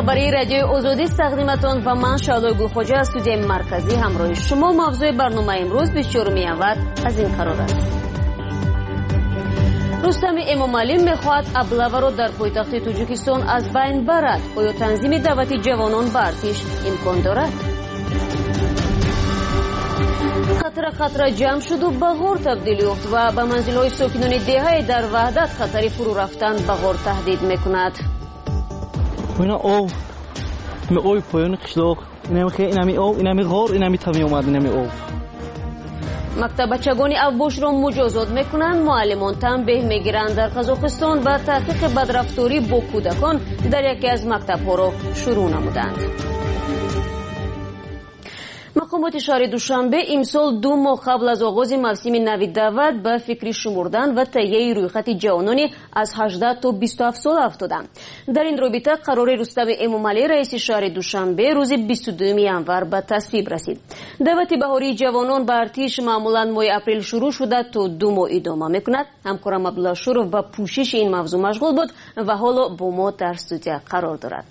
خبری رادیو آزادی است تقدیمتان و من شعله گلخوجه از استودیوی مرکزی همراه شما. موضوع برنامه امروز 24 ژانویه از این قرار است. رستم امامعلی میخواهد ابله‌ها را در پایتخت تاجیکستان از بین برد. آیا تنظیم دعوت جوانان به ارتش امکان دارد؟ خطر جمع شد و به غار تبدیل یافت و به منزل‌های ساکنان دهه در وحدت خطر فرو رفتن به غار تهدید میکند. اینا آب می پایان قشلاق اینمی آب اینمی غار اینمی تمی اومد اینمی آب. مکتب بچگان ابوش را مجازات میکنند. معلمان تنبیه میگیرند. در قزاقستان به تحقیق بدرفتاری با کودکان در یکی از مکتب‌ها را شروع نمودند. مقامات شهر دوشنبه امسال 2 ماه قبل از آغاز موسم نوی دعوت به فکر شمردن و تهیه رویخط جوانانی از 18 تا 27 سال افتادند. در این رابطه قرار رستم امامعلی رئیس شهر دوشنبه روز 22 ژانویه به تصویب رسید. دعوت بهاری جوانان به ارتش معمولا ماه اپریل شروع شده تا 2 ماه ادامه میکند. همکارم عبدالله شروف با پوشش این موضوع مشغول بود و حالا با ما در استودیو قرار دارد.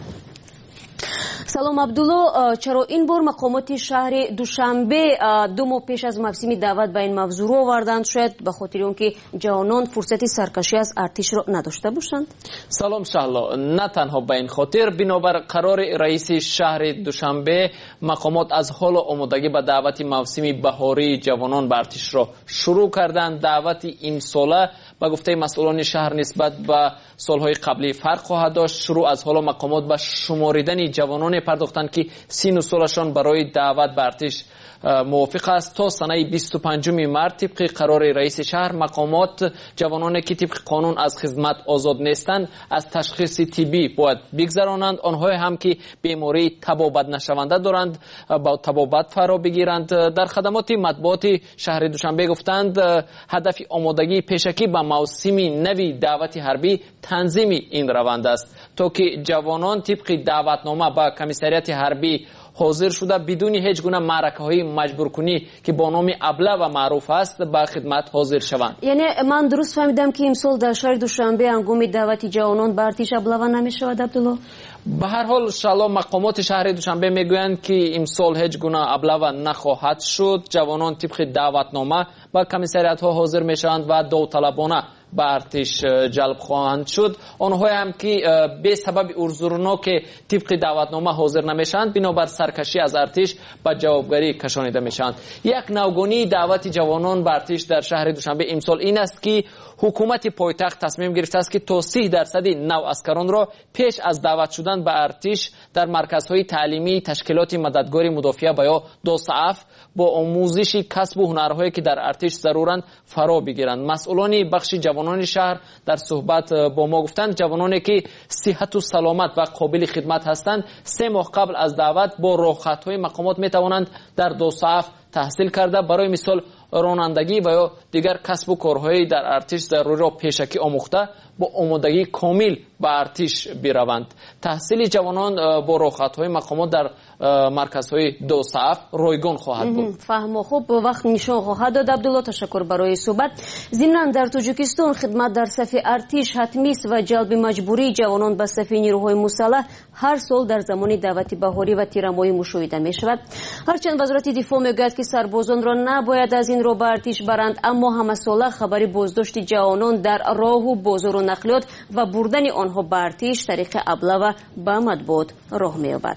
سلام عبدالله، چرا این بار مقامات شهر دوشنبه 2 ماه پیش از موسم دعوت به این موضوع رو آوردند؟ شاید به خاطر اینکه جوانان فرصت سرکشی از ارتش را نداشته باشند؟ سلام شهلا، نه تنها به این خاطر، بنابر قرار رئیس شهر دوشنبه مقامات از حال آمادگی به دعوت موسم بهاری جوانان به ارتش را شروع کردند. دعوت این ساله با گفته مسئولان شهر نسبت به سالهای قبلی فرق خواهد داشت. شروع از حالا مقامات به شماریدن جوانان پرداختند که سن و سالشان برای دعوت به ارتش موافق است. تا سنه 25 مارس طبق قرار رئیس شهر مقامات جوانانی که طبق قانون از خدمت آزاد نیستند از تشخیص طبی باید بگذرانند. آنها هم که بیماری تبابت نشونده دارند با تبابت فرا بگیرند. در خدمات مطبوعات شهر دوشنبه گفتند هدف آمادگی پیشکی به موسم نوی دعوت حربی تنظیم این روند است تا که جوانان طبق دعوتنامه با کمیسریت حربی حاضر شده بدون هیچ گونه معرکه‌های مجبورکنی که با نام ابله و معروف است به خدمت حاضر شوند. یعنی من درست فهمیدم که امسال در شهر دوشنبه هنگام دعوت جوانان به ارتش ابله نمی‌شود عبدالله؟ به هر حال شالا مقامات شهر دوشنبه میگویند که امسال هیچ گونه ابله نخواهد شد. جوانان طبق دعوتنامه با کمیسریت ها حاضر میشوند و داوطلبانه به ارتش جلب خواهند شد. آنها هم که به سبب ارزورناک طبق دعوتنامه حاضر نمیشند بنابر سرکشی از ارتش به جوابگری کشانیده میشند. یک نوگانی دعوت جوانان به ارتش در شهر دوشنبه امسال این است که حکومت پایتخت تصمیم گرفته است که تا 30% نو اسکران را پیش از دعوت شدن به ارتش در مرکزهای تعلیمی تشکیلات مددگار مدافع یا داصعف با آموزش کسب و هنرهایی که در ارتش ضرورند فرا بگیرند. مسئولان بخش جوانان شهر در صحبت با ما گفتند جوانانی که صحت و سلامت و قابل خدمت هستند 3 ماه قبل از دعوت با راهخطهای مقامات می توانند در داصعف تحصیل کرده برای مثال رانندگی و یا دیگر کسب و کارهایی در ارتش ضروری را پیشکی آموخته با آمادگی کامل به ارتش بروند. تحصیل جوانان با راهخطهای مقامات در مرکزهای داصعف رایگان خواهد بود. فهم خوب وقت نشان خواهد داد. عبدالله تشکر برای صحبت. ضمناً در تاجیکستان خدمت در صف ارتش حتمی است و جلب مجبوری جوانان به صف نیروهای مسلح هر سال در زمان دعوت بهاری و تیرماهی مشاهده می شود. هرچند وزارت دفاع میگوید که سربازان را نباید از این رو به ارتش برند، اما همه ساله خبری بازداشت جوانان در راه و بازار و نقلیات و بردن آنها به ارتش طریق ابله و به مطبوعات راه می‌یابد.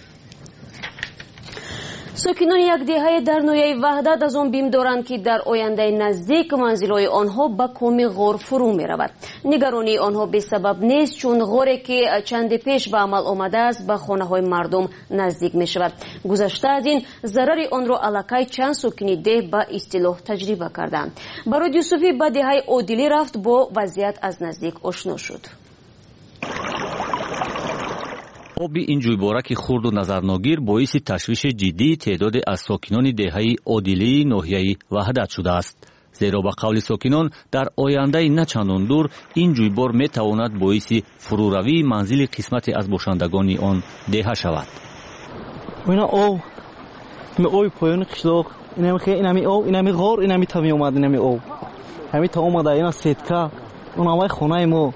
ساکنان یک دهه در نویه وحدت از آن بیم دارند که در آینده نزدیک منزل‌های آنها به کام غار فرو می‌رود. نگرانی آنها به سبب نیست، چون غاری که چند پیش به عمل آمده است به خانه‌های مردم نزدیک می‌شود. گذشته از این ضرر آن را علاقه چند ساکن ده به اصطلاح تجربه کردند. برای یوسفی به دهه عادلی رفت، با وضعیت از نزدیک آشنا شد. آب این جویبارک خرد و نظرناگیر باعث تشویش جدی تعداد از ساکنان دهه عادلی ناحیه وحدت شده است. زیرا به قول ساکنان در آینده نه چندان دور این جویبار می تواند باعث فروروی منزل قسمت از باشندگان آن دهه شود. اینا آب می پایان قشلاق اینمی آب اینمی غار اینمی تمی اومد اینمی آب همین تا اومده اینا سیتکا اون همه خونه ما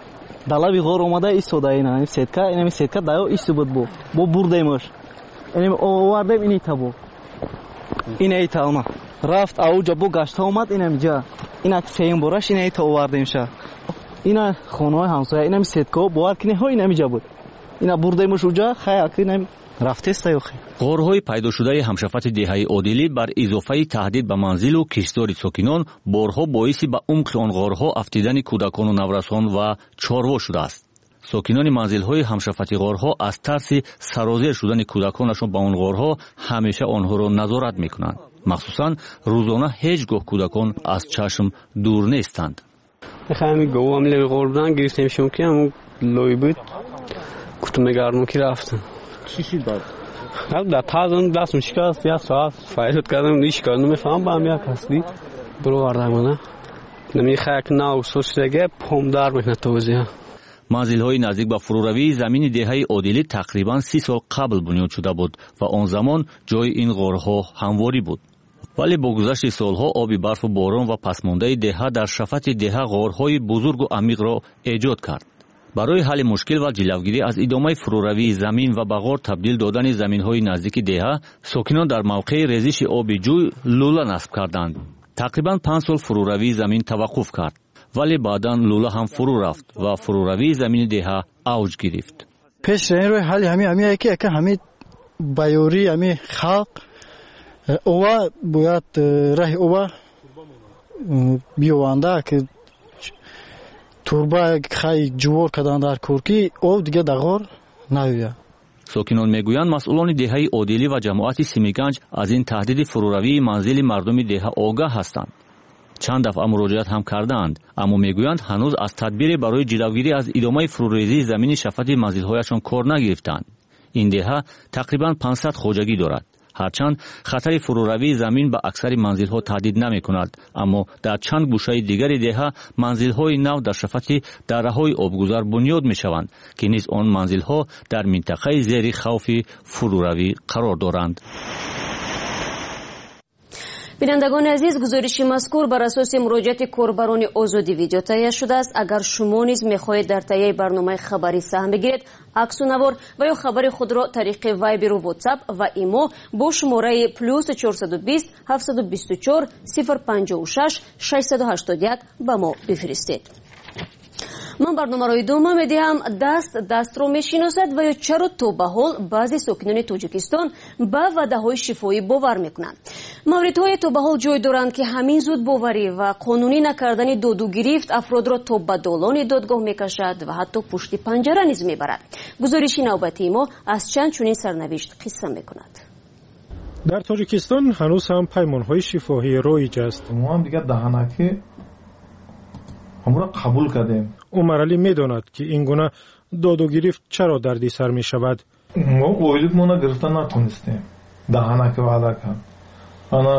далаби ғор омада истода ин сетка даё истубуд бо бурдемош инем овардем ини табо ина италма рафт ауҷа бо гашта омад инем ҷа ина сеюм бораш ина ита овардем ша ина хонаҳои ҳамсоя инем сетка бовар кини ҳо инем ҷа буд ина бурдемош уҷа хая инем рафтеста ёхе ғорҳои пайдошудаи ҳамшафати деҳаи одилӣ бар изофаи таҳдид ба манзилу киштдори сокинон борҳо боиси ба умқи он ғорҳо афтидани кӯдакону наврасон ва чорво шудааст. сокинони манзилҳои ҳамшафати ғорҳо аз тарси сарозер шудани кӯдаконашон ба он ғорҳо ҳамеша онҳоро назорат мекунанд. махсусан рӯзона ҳеҷ гоҳ кӯдакон аз чашм дур нестанд. ҳамин гавам леви ғор будан гирифтемшон ки ҳамун лой буд кутумегардон ки рафтам چی شد بعد؟ در تازه دستم شکست یا ساعت فایلت کردم نیش کردم میفهم با هم یا کسی برو واردم نه نمیخواد که نه اوسوس لگه پم دار میکنه توزیع манзилҳои наздик ба фуруравии замини деҳаи одилӣ тақрибан 30 сол қабл бунёд шуда буд ва он замон ҷои ин ғорҳо ҳамворӣ буд. вале бо гузашти солҳо оби барфу борон ва пасмондаи деҳа дар шафати деҳа ғорҳои бузургу амиқро эҷод кард. барои ҳалли мушкил ва ҷилавгирӣ аз идомаи фуруравии замин ва ба ғор табдил додани заминҳои наздики деҳа сокинон дар мавқеи резиши оби ҷӯй лӯла насб карданд. тақрибан 5 сол фуруравии замин таваққуф кард, вале баъдан лӯла ҳам фурӯ рафт ва фуруравии замини деҳа авҷ гирифт. пеш рӯи ҳалли ҳами яке ҳами байёри ҳами халқ ова бояд раҳи ова биёванда ки турба хай ҷувор кадан дар курки об дига дағор наёя. сокинон мегӯянд масъулони деҳаи одилӣ ва ҷамоати Симиганҷ аз ин таҳдиди фуруравии манзили мардуми деҳа огаҳ ҳастанд. чанд дафъа муроҷиат ҳам кардаанд, аммо мегӯянд ҳанӯз аз тадбире барои ҷилавгирӣ аз идомаи фурӯрезии замини шафати манзилҳояшон кор нагирифтанд. ин деҳа тақрибан 500 хоҷагӣ дорад. ҳарчанд хатари фуруравии замин ба аксари манзилҳо таҳдид намекунад, аммо дар чанд гӯшаи дигари деҳа манзилҳои нав дар шафати дараҳои обгузар бунёд мешаванд ки низ он манзилҳо дар минтақаи зери хавфи фуруравӣ қарор доранд. бинандагони азиз, гузориши мазкур бар асоси муроҷиати корбарони озоди видео таҳия шудааст. агар шумо низ мехоҳед дар таҳияи барномаи хабарӣ саҳм бигиред, аксу навор ва ё хабари худро тариқи вайберу ватсап ва имо бо шумораи +420 724 056 681 ба мо бифиристед. ман барномаро идома медиҳам. дастро мешиносад ва ё чаро то ба ҳол баъзе сокинони тоҷикистон ба ваъдаҳои шифоӣ бовар мекунанд. мавридҳое то ба ҳол ҷой доранд ки ҳамин зудбоварӣ ва қонунӣ накардани доду гирифт афродро то ба долони додгоҳ мекашад ва ҳатто пушти панҷара низ мебарад. гузориши навбатии мо аз чанд чунин сарнавишт қисса мекунад. дар тоҷикистон ҳанӯз ҳам паймонҳои шифоҳӣ роиҷ аст. мо ҳам дигар даҳанаки ҳамро қабул кардем. умар алӣ медонад ки ин гуна додугирифт чаро дарди сар мешавад. мо ойликмона гирифта натонистем. даҳанаки ваъда кард. ана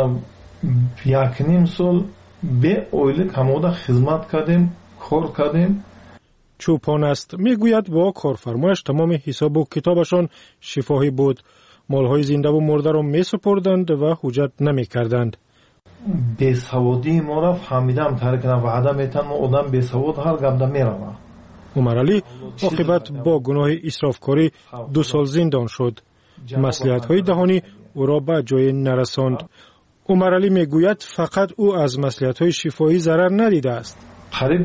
1.5 сол бе ойлик ҳамода хизмат кардем, кор кардем. чӯпон аст. мегӯяд бо корфармояш тамоми ҳисобу китобашон шифоҳӣ буд. молҳои зиндаву мурдаро месупурданд ва ҳуҷҷат намекарданд. бесаводии моро фаҳмидам тарикна ваъда метан мо одам бесавод ҳар гапда мерава. умар алӣ оқибат бо гуноҳи исрофкорӣ 2 сол зиндон шуд. маслиҳатҳои даҳонӣ ӯро ба ҷое нарасонд. умар алӣ мегӯяд фақат ӯ аз маслиҳатҳои шифоӣ зарар надидааст. қариб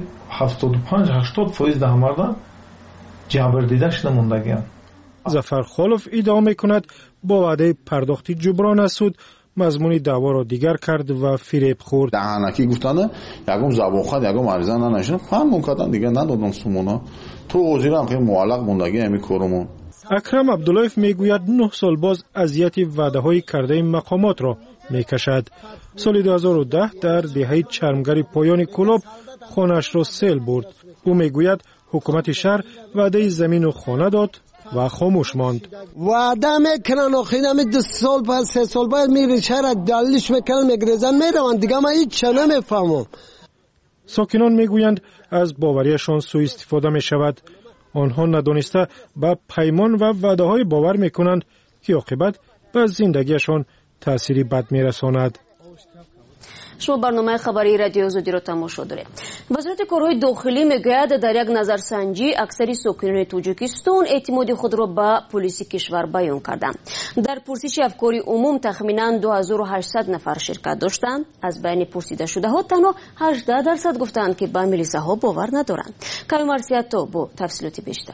75-80% даҳмарда ҷабрдида шуда мондагиам. зафар холов иддао мекунад бо ваъдаи пардохти ҷуброн аз суд мазмуни даъворо дигар кард ва фиреб хӯрд. даҳанаки гуфтанд ягом забонхат ягом ариза нанашидам фаҳмон кардан дигар надодам сумона то ҳозирам хеле муаллақ мондаги ҳамин корумон. акрам абдуллоев мегӯяд 9 сол боз азияти ваъдаҳои кардаи мақомотро мекашад. соли 2010 дар деҳаи чармгари поёни кӯлоб хонаашро сел бурд. ӯ мегӯяд ҳукумати шаҳр ваъдаи замину хона дод ва хомӯш монд. ваъда мекунанд охирами 2 сол بعد 3 сол بعد میری شهر دلیلش میکنن میگریزن میروند دیگه من هیچ چه نمیفهمم. ساکنان میگویند از باوریشان سوء استفاده میشود. آنها ندانسته به پیمان و وعده های باور میکنند که عاقبت به زندگیشان تأثیری بد میرساند. شما برنامه خبری رادیو آزادی را تماشا دارید. وزارت کارهای داخلی میگوید در یک نظرسنجی اکثر ساکنان تاجیکستان اعتماد خود را به پلیس کشور بیان کردند. در پرسش افکار عموم تخمینا 2800 نفر شرکت داشتند. از بین پرسیده شده ها تنها 18% گفتند که به میلیسه ها باور ندارند. کایمارسیاتو با تفصیلات بیشتر.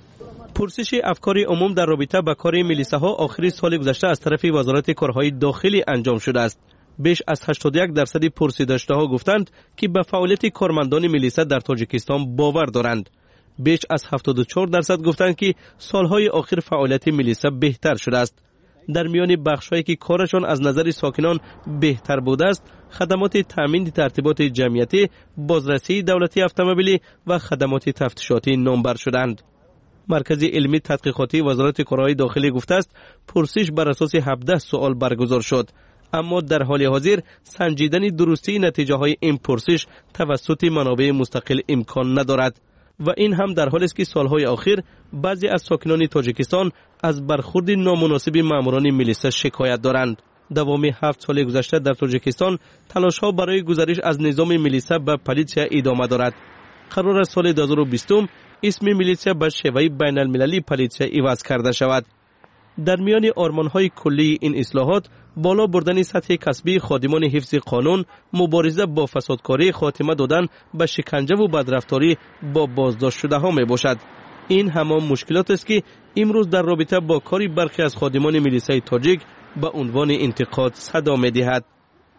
پرسش افکار عموم در رابطه با کار میلیسه ها آخر سال گذشته از طرف وزارت کارهای داخلی انجام شده است. بیش از 81% پرسیده شده ها گفتند که به فعالیت کارمندان میلیسه در تاجیکستان باور دارند. بیش از 74% گفتند که سالهای آخر فعالیت میلیسه بهتر شده است. در میان بخش‌هایی که کارشان از نظر ساکنان بهتر بوده است، خدمات تامین ترتیبات جمعیتی، بازرسی دولتی اتومبیلی و خدمات تفتیشاتی نامبر شدند. مرکز علمی تحقیقاتی وزارت کارهای داخلی گفته است پرسش بر اساس 17 سوال برگزار شد، اما در حال حاضر سنجیدن درستی نتیجه های این پرسش توسط منابع مستقل امکان ندارد و این هم در حالی است که سالهای اخیر بعضی از ساکنان تاجیکستان از برخورد نامناسب ماموران میلیسه شکایت دارند. دوام 7 سال گذشته در تاجیکستان تلاش ها برای گذشت از نظام میلیسه به پلیسیا ادامه دارد. قرار است سال 2020 اسم میلیسیا به شیوه بین المللی پلیسیا عوض کرده شود. در میان آرمان‌های کلی این اصلاحات بالا بردن سطح کسبی خادمان حفظ قانون، مبارزه با فسادکاری، خاتمه دادن به شکنجه و بدرفتاری با بازداشت شده ها می باشد. این همان مشکلات است که امروز در رابطه با کاری برخی از خادمان میلیسای تاجیک به عنوان انتقاد صدا می دهد.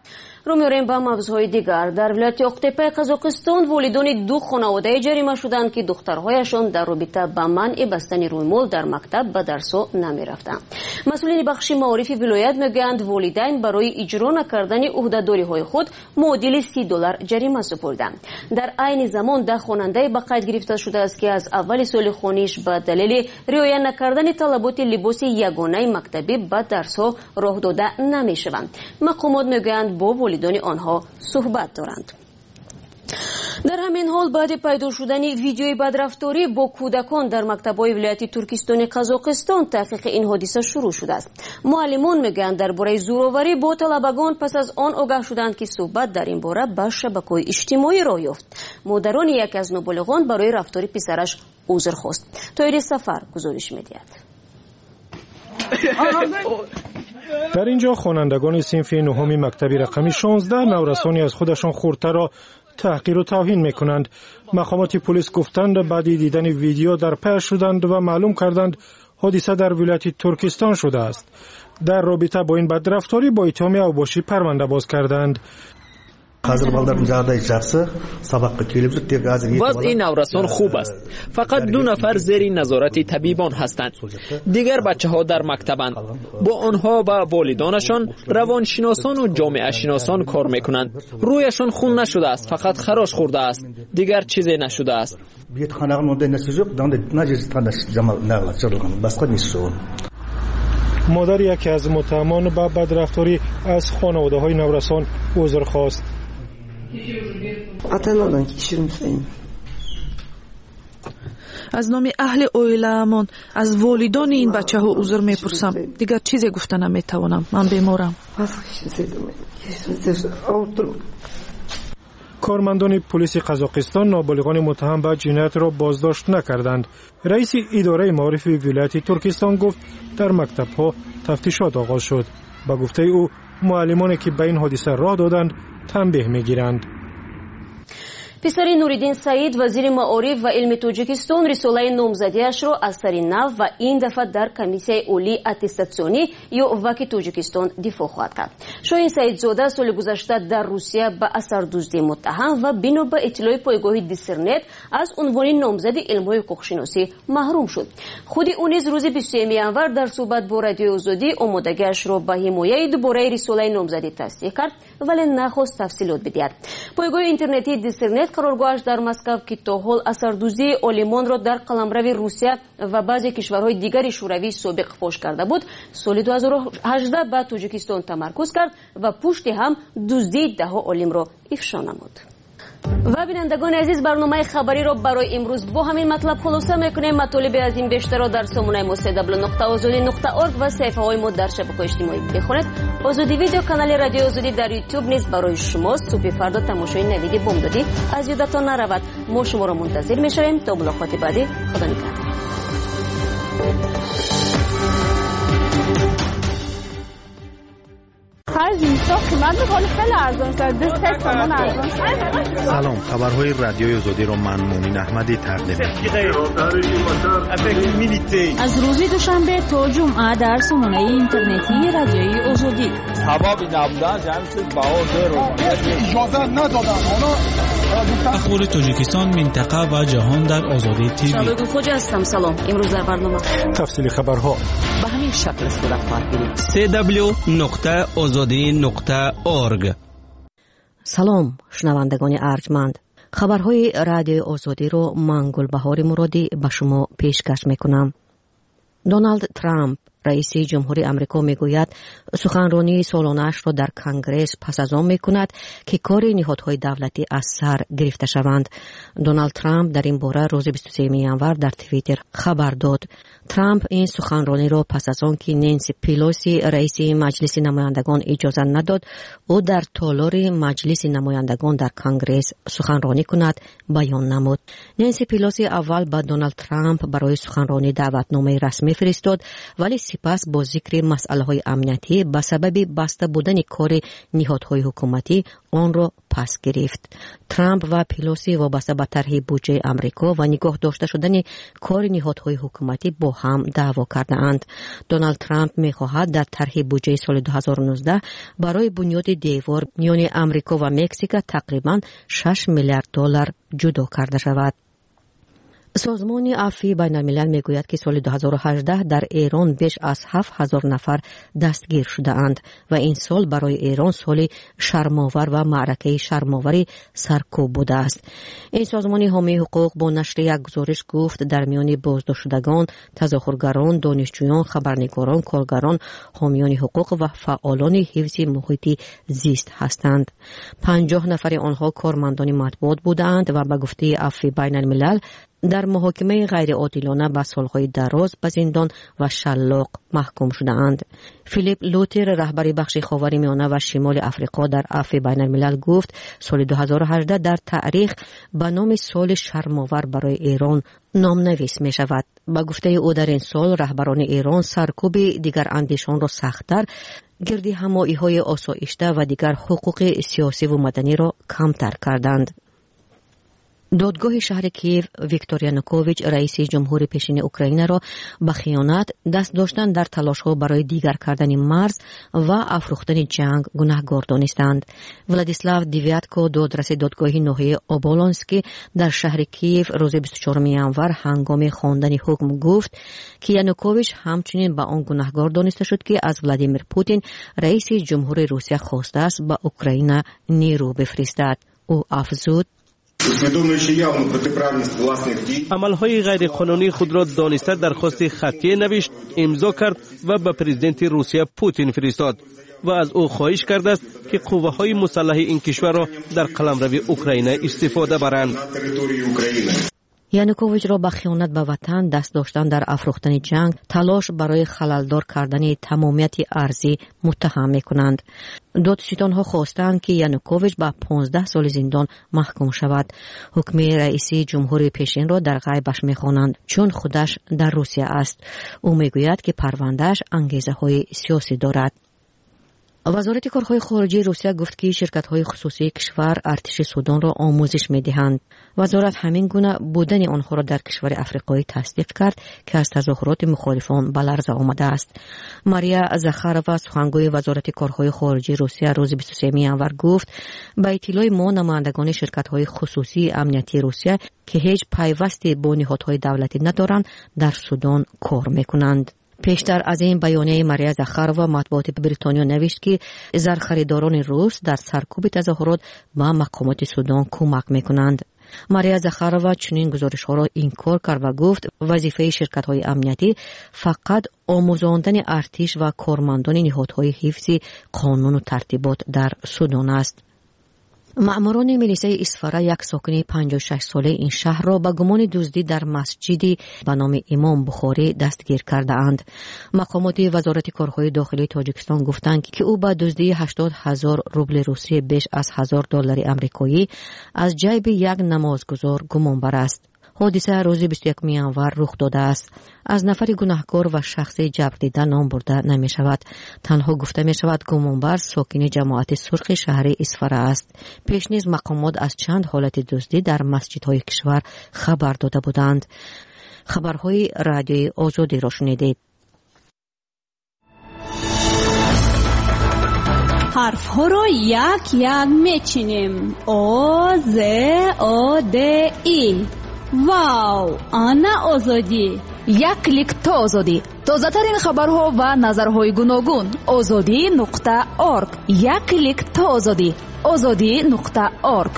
رو میاریم به موضوعهای دیگر. در ولایت اقتپه قزاقستان والدان دو خانواده جریمه شدند که دخترهایشان در رابطه با منع بستن رویمال در مکتب به درس‌ها نمی‌رفتند. مسئولین بخش معارف ولایت میگویند والدین برای اجرا نکردن عهده‌داری‌های خود معادل $30 جریمه سپردند. در عین زمان ده خواننده به قید گرفته شده است که از اول سال خوانش به دلیل رعایت نکردن طلبات لباس یگانه مکتبی به درس‌ها راه داده نمی‌شوند. مقامات میگویند با والدان آنها صحبت دارند. در همین حال بعد پیدا شدن ویدیوی بدرفتاری با کودکان در مکتب‌های ولایت ترکستان قزاقستان تحقیق این حادثه شروع شده است. معلمان میگویند درباره زورآوری با طلبگان پس از آن آگاه شدند که صحبت در این باره به شبکه‌های اجتماعی راه یافت. مادران یکی از نابالغان برای رفتار پسرش عذر خواست. طاهر سفر گزارش می‌دهد. در اینجا خوانندگان صنف نهم مکتبی رقمی 16 نورسانی از خودشان خردتر را تحقیر و توهین میکنند. مقامات پلیس گفتند بعد دیدن ویدیو در پی شدند و معلوم کردند حادثه در ولایت ترکستان شده است. در رابطه با این بدرفتاری با اتهام اوباشی پرونده باز کردند. وضع این نورسان خوب است. فقط 2 نفر زیر نظارت طبیبان هستند. دیگر بچه ها در مکتبند. با آنها و والدانشان روانشناسان و جامعه شناسان کار میکنند. رویشان خون نشده است، فقط خراش خورده است. دیگر چیزی نشده است. مادر یکی از متهمان به بدرفتاری از خانواده‌های نورسان عذر خواست. از نام اهل اویله‌مان از والدان این بچه ها عذر میپرسم. دیگر چیزی گفته نمیتوانم. من بیمارم. کارمندان پلیس قزاقستان نابالغان متهم به جنایت را بازداشت نکردند. رئیس اداره معارف ولایت ترکستان گفت در مکتب‌ها تفتیشات آغاز شد. با گفته او معلمانی که به این حادثه راه دادند تنبیه میگیرند. پسر نوریدین سعید وزیر معارف و علم تاجیکستان رساله نامزدیش را از سر نو و این دفعه در کمیسیه اولی اتستاسیونی یا وکی تاجیکستان دفاع خواهد کرد. شاهین سعیدزاده سال گذشته در روسیه به اثردوزی متهم و بنا به اطلاع پایگاه دیسرنت از عنوان نامزد علم‌های حقوق‌شناسی محروم شد. خود او نیز روز 23 ژانویه در صحبت با رادیو آزادی آمادگی‌اش را به حمایت دوباره رساله نامزدی تصدیق کرد ولی نخواست تفصیلات بدهد. پایگاه اینترنتی دیسرنت قرارگاهش در مسکو که تا حال اثردوزی عالمان را در قلمرو روسیه و بعضی کشورهای دیگر شوروی سابق فاش کرده بود، سال 2018 به تاجیکستان تمرکز کرد و پشت هم دزدی 10 عالم را افشا نمود. و بینندگان عزیز برنامه خبری را برای امروز با همین مطلب خلاصه میکنیم. مطالب از این بیشتر را در سامانه ما www.azadi.org و صفحه های ما در شبکه‌های اجتماعی بخونید. آزادی ویدیو کانال رادیو آزادی در یوتیوب نیز برای شماست. صبح فردا تماشای نوید بامدادی از یادتان نرود. ما شما را منتظر میشویم تا ملاقات بعدی. خدا نگهدار. سلام، خبرهای رادیوی آزادی را من مومن احمدی تقدیم از روز دوشنبه تا جمعه در سامانه اینترنتی رادیوی آزادی. سبب نبودن جمعیت بهادر اجازه ندادن. اخبار تاجیکستان، منطقه و جهان در آزادی تیوی. شالوگ خوجا هستم. سلام. امروز در برنامه تفصیل خبرها به همین شکل صورت خواهد گرفت. www.azadi.org. سلام شنوندگان ارجمند، خبرهای رادیو آزادی رو من گلبهار مرادی به شما پیشکش میکنم. دونالد ترامپ رئیس جمهوری آمریکا میگوید سخنرانی سالانه‌اش را در کنگره پس از آن میکند که کار نهادهای دولتی از سر گرفته شوند. دونالد ترامپ در این باره روز 23 ژانویه در توییتر خبر داد. ترامپ این سخنرانی را پس از آن که نانسی پیلوسی رئیس مجلس نمایندگان اجازه نداد او در تالار مجلس نمایندگان در کنگره سخنرانی کند بیان نمود. نانسی پیلوسی اول به دونالد ترامپ برای سخنرانی دعوتنامه رسمی فرستاد، ولی سپس با ذکر مسائل امنیتی به سبب بسته بودن کار نهادهای حکومتی آن را پس گرفت. ترامپ و پیلوسی وابسته به طرح بودجه آمریکا و نگاه داشته شدن کار نهادهای حکومتی با هم دعوا کرده‌اند. دونالد ترامپ می‌خواهد در طرح بودجه سال 2019 برای بنیاد دیوار میان آمریکا و مکزیک تقریباً 6 میلیارد دلار جدا کرده شود. سازمان عفو بین الملل میگوید که سال 2018 در ایران بیش از 7000 نفر دستگیر شده اند و این سال برای ایران سال شرم‌آور و معرکه شرم‌آوری سرکوب بوده است. این سازمان حامی حقوق با نشر یک گزارش گفت در میان بازداشت شدگان تظاهرگران، دانشجویان، خبرنگاران، کارگران، حامیان حقوق و فعالان حفظ محیط زیست هستند. 50 نفر آنها کارمندان مطبوعات بودند و به گفته عفو بین الملل در محاکمه غیر عادلانه به سالهای دراز به زندان و شلاق محکوم شده‌اند. فیلیپ لوتر رهبر بخش خاورمیانه و شمال افریقا در عفو بین الملل گفت سال 2018 در تاریخ به نام سال شرم‌آور برای ایران نامنویس می شود. با گفته او در این سال رهبران ایران سرکوب دیگر اندیشان را سخت‌تر، گردی همایی‌های آسایشته و دیگر حقوق سیاسی و مدنی را کمتر کردند. دادگاه شهر کیف ویکتور یانوکوویچ رئیس جمهوری پیشین اوکراین را به خیانت، دست داشتن در تلاش‌ها برای دیگر کردن مرز و افروختن جنگ گناهکار دانستند. ولادیسلاو دیویاتکو دادرس دادگاه ناحیه اوبولانسکی در شهر کیف روز 24 ژانویه هنگام خواندن حکم گفت که یانوکوویچ همچنین به آن گناهکار دانسته شد که از ولادیمیر پوتین رئیس جمهوری روسیه خواسته است به اوکراین نیرو بفرستد. او افزود عملهای غیر قانونی خود را دانسته درخواست خطی نوشت، امضا کرد و به پرزیدنت روسیه پوتین فرستاد و از او خواهش کرده است که قوه‌های مسلح این کشور را در قلمرو اوکراین استفاده برند. یانوکوویچ را به خیانت به وطن، دست داشتن در افروختن جنگ، تلاش برای خللدار کردن تمامیت ارضی متهم می‌کنند. دادستان‌ها خواستند که یانوکوویچ به 15 سال زندان محکوم شود. حکم رئیس جمهوری پیشین را در غیبش می‌خوانند چون خودش در روسیه است. او میگوید که پروندهش انگیزه‌های سیاسی دارد. وزارت کارهای خارجه روسیه گفت که شرکت‌های خصوصی کشور ارتش سودان را آموزش می‌دهند. وزارت همین گونه بودن آنها را در کشور افریقایی تصدیق کرد که از تظاهرات مخالفان به لرزه آمده است. ماریا زاخارова سخنگوی وزارت کارهای خارجه روسیه روز 23 ژانویه گفت به اطلاع ما نمایندگان شرکت‌های خصوصی امنیتی روسیه که هیچ پیوستی با نهادهای دولتی ندارند در سودان کار می‌کنند. پیشتر از این بیانیه ماریا زاخارova مطبوعات بریتانیا نوشت که زرخریداران روس در سرکوب تظاهرات به مقامات سودان کمک می‌کنند. ماریا زاخارova چنین گزارش‌ها را انکار کرد و گفت وظیفه شرکت‌های امنیتی فقط آموزاندن ارتش و کارمندان نهادهای حفظ قانون و ترتیبات در سودان است. مأموران میلیسای اصفهان یک ساکن 56 ساله این شهر را به گمان دزدی در مسجدی به نام امام بخاری دستگیر کرده اند. مقامات وزارت کارهای داخلی تاجیکستان گفتند که او به دزدی 80,000 روبل روسیه بیش از $1,000 آمریکایی از جیب یک نمازگزار گمانبر است. حادثه روز 21 ژانویه رخ داده است. از نفر گناهکار و شخص جبر دیده نام برده نمی شود. تنها گفته می شود گمانبر ساکن جماعت سرخ شهر اصفهان است. پیش نیز مقامات از چند حالت دزدی در مسجدهای کشور خبر داده بودند. خبرهای رادیوی آزادی را شنیدید. حرف ها را یک یک میچینیم. آ ز آ د ای. واو، آنا آزادی. یک کلیک تا آزادی. تازه ترین خبرها و نظرهای گوناگون. azadi.org. یک کلیک تا آزادی. azadi.org.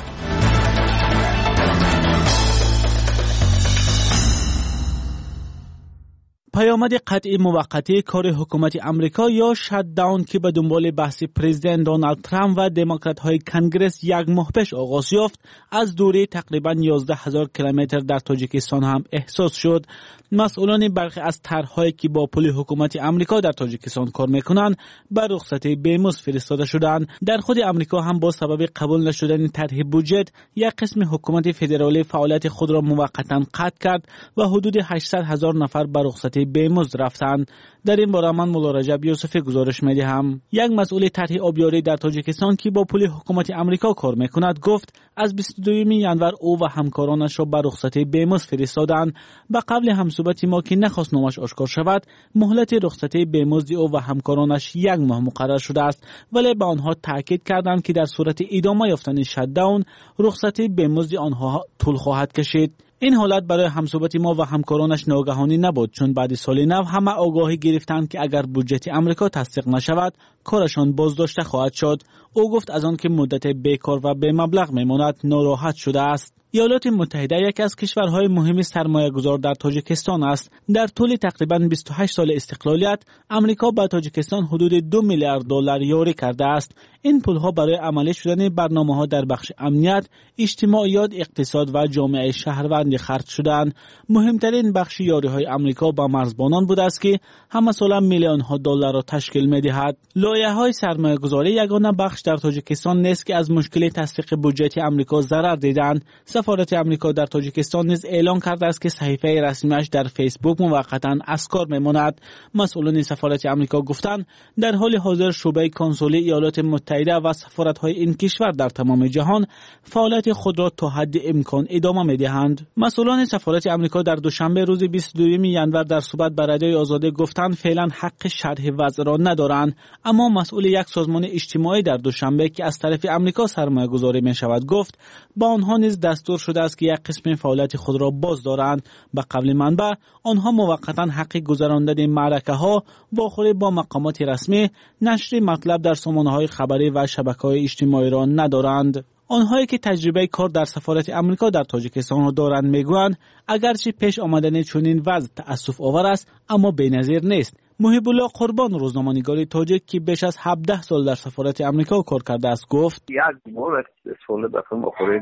پیامد قطعی موقتی کار حکومت امریکا یا شاتداون که به دنبال بحث پرزیدنت دونالد ترامپ و دموکرات های کنگرس یک ماه پیش آغاز یافت، از دوری تقریباً 11,000 کیلومتر در تاجیکستان هم احساس شد. مسئولان برخی از طرح‌هایی که با پول حکومت امریکا در تاجیکستان کار میکنند به رخصتی بی‌مزد فرستاده شدند. در خود امریکا هم با سبب قبول نشدن طرح بودجه یک قسم حکومت فدرالی فعالیت خود را موقتا قطع کرد و حدود 800,000 نفر به رخصتی بی‌مزد رفتند. در این باره من مولا رجب یوسفی گزارش می‌دهم. یک مسئول طرح آبیاری در تاجیکستان که با پول حکومت امریکا کار میکند گفت از 22 ژانویه او و همکارانش را به رخصتی بی‌مزد فرستادند. به قبل همصحبت ما که نخواست نامش آشکار شود، مهلت رخصتی بی‌مزد او و همکارانش یک ماه مقرر شده است، ولی به آنها تاکید کردند که در صورت ادامه یافتن شاتداون رخصتی بی‌مزد آنها طول خواهد کشید. این حالت برای همصحبت ما و همکارانش ناگهانی نبود، چون بعد سال نو همه آگاهی گرفتند که اگر بودجه امریکا تصدیق نشود کارشان بازداشته خواهد شد. او گفت از آن که مدت بیکار و بی مبلغ میماند ناراحت شده است. ایالات متحده یکی از کشورهای مهم سرمایه‌گذار در تاجیکستان است. در طول تقریباً 28 سال استقلالیت، امریکا به تاجیکستان حدود $2 میلیارد یاری کرده است. این پولها برای عملی شدن برنامه‌ها در بخش امنیت، اجتماعیات، اقتصاد و جامعه شهروندی خرج شدند. مهمترین بخش یاری‌های امریکا با مرزبانان بوده است که همه سال میلیون‌ها دلار را تشکیل می‌دهد. لایحه‌های سرمایه‌گذاری یگانه بخش در تاجیکستان نیست که از مشکل تصدیق بودجه امریکا ضرر دیدند. سفارت امریکا در تاجیکستان نیز اعلام کرده است که صحیفه رسمیش در فیسبوک موقتا از کار میماند. مسئولان سفارت امریکا گفتند در حال حاضر شعبه کنسولی ایالات متحده و سفارت‌های این کشور در تمام جهان فعالیت خود را تا حد امکان ادامه می‌دهند. مسئولان سفارت امریکا در دوشنبه روز 22 ژانویه در صحبت با رادیوی آزادی گفتند فعلا حق شرح وضع را ندارند، اما مسئول یک سازمان اجتماعی در دوشنبه که از طرف امریکا سرمایه‌گذاری می‌شود گفت با آنها نیز دستور شده است که یک قسم فعالیت خود را باز دارند. به قول منبع آنها موقتا حق گذراندن معرکه‌ها واخوری با مقامات رسمی، نشر مطلب در سامانه‌های خبری و شبکه‌های اجتماعی را ندارند. آنهایی که تجربه کار در سفارت امریکا در تاجیکستان را دارند میگویند اگرچه پیش آمدن چنین وضع تأسف آور است اما بی‌نظیر نیست. محب الله قربان، روزنامه‌نگار تاجیک که بیش از 17 سال در سفارت امریکا کار کرده است گفت یک بار سال دفعه مخورید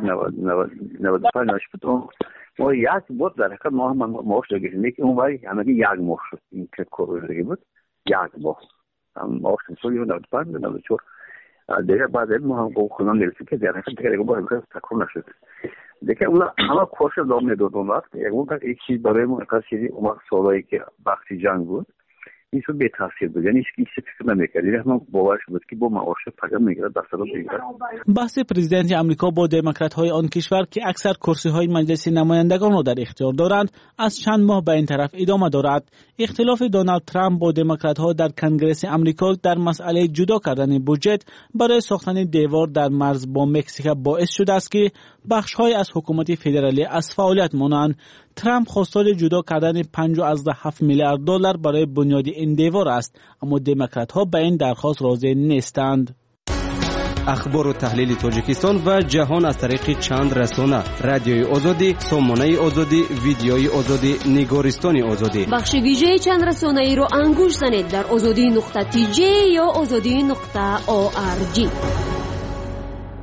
95 شد ما یک بار در حقیقت ما هم معاش داشتیم که اون وقتی همگی یک ماه شد این که کار دیگه بود یک بار هم معاش سال 95 94 دیگه بعد ما هم گفتم نمیشه که در حقیقت دیگه با امکان تکرار نشد دیگه اون همه کورس دام ندادن وقت یک وقت یک چیز برای ما کسی اون سالایی که وقتی جنگ بود این شد به تاثیر بود، یعنی هیچ فکر نمی‌کردی هم باورش بود که با معاش پگم میگیره در سال دیگه. بحث پرزیدنت آمریکا با دموکرات‌های آن کشور که اکثر کرسی‌های مجلس نمایندگان را در اختیار دارند از چند ماه به این طرف ادامه دارد. اختلاف دونالد ترامپ با دموکرات‌ها در کنگره آمریکا در مسئله جدا کردن بودجه برای ساختن دیوار در مرز با مکزیک باعث شده است که بخش‌های از حکومت فدرالی از فعالیت مانند. ترامپ خواستار جدا کردن $5.7 میلیارد برای بنیاد این دیوار است، اما دموکرات‌ها به این درخواست راضی نیستند. اخبار و تحلیل تاجیکستان و جهان از طریق چند رسانه: رادیوی آزادی، سامانه آزادی، ویدیوی آزادی، نگارستان آزادی. بخش ویژه چند رسانه‌ای رو انگوش زنید در azadi.tj یا azadi.org.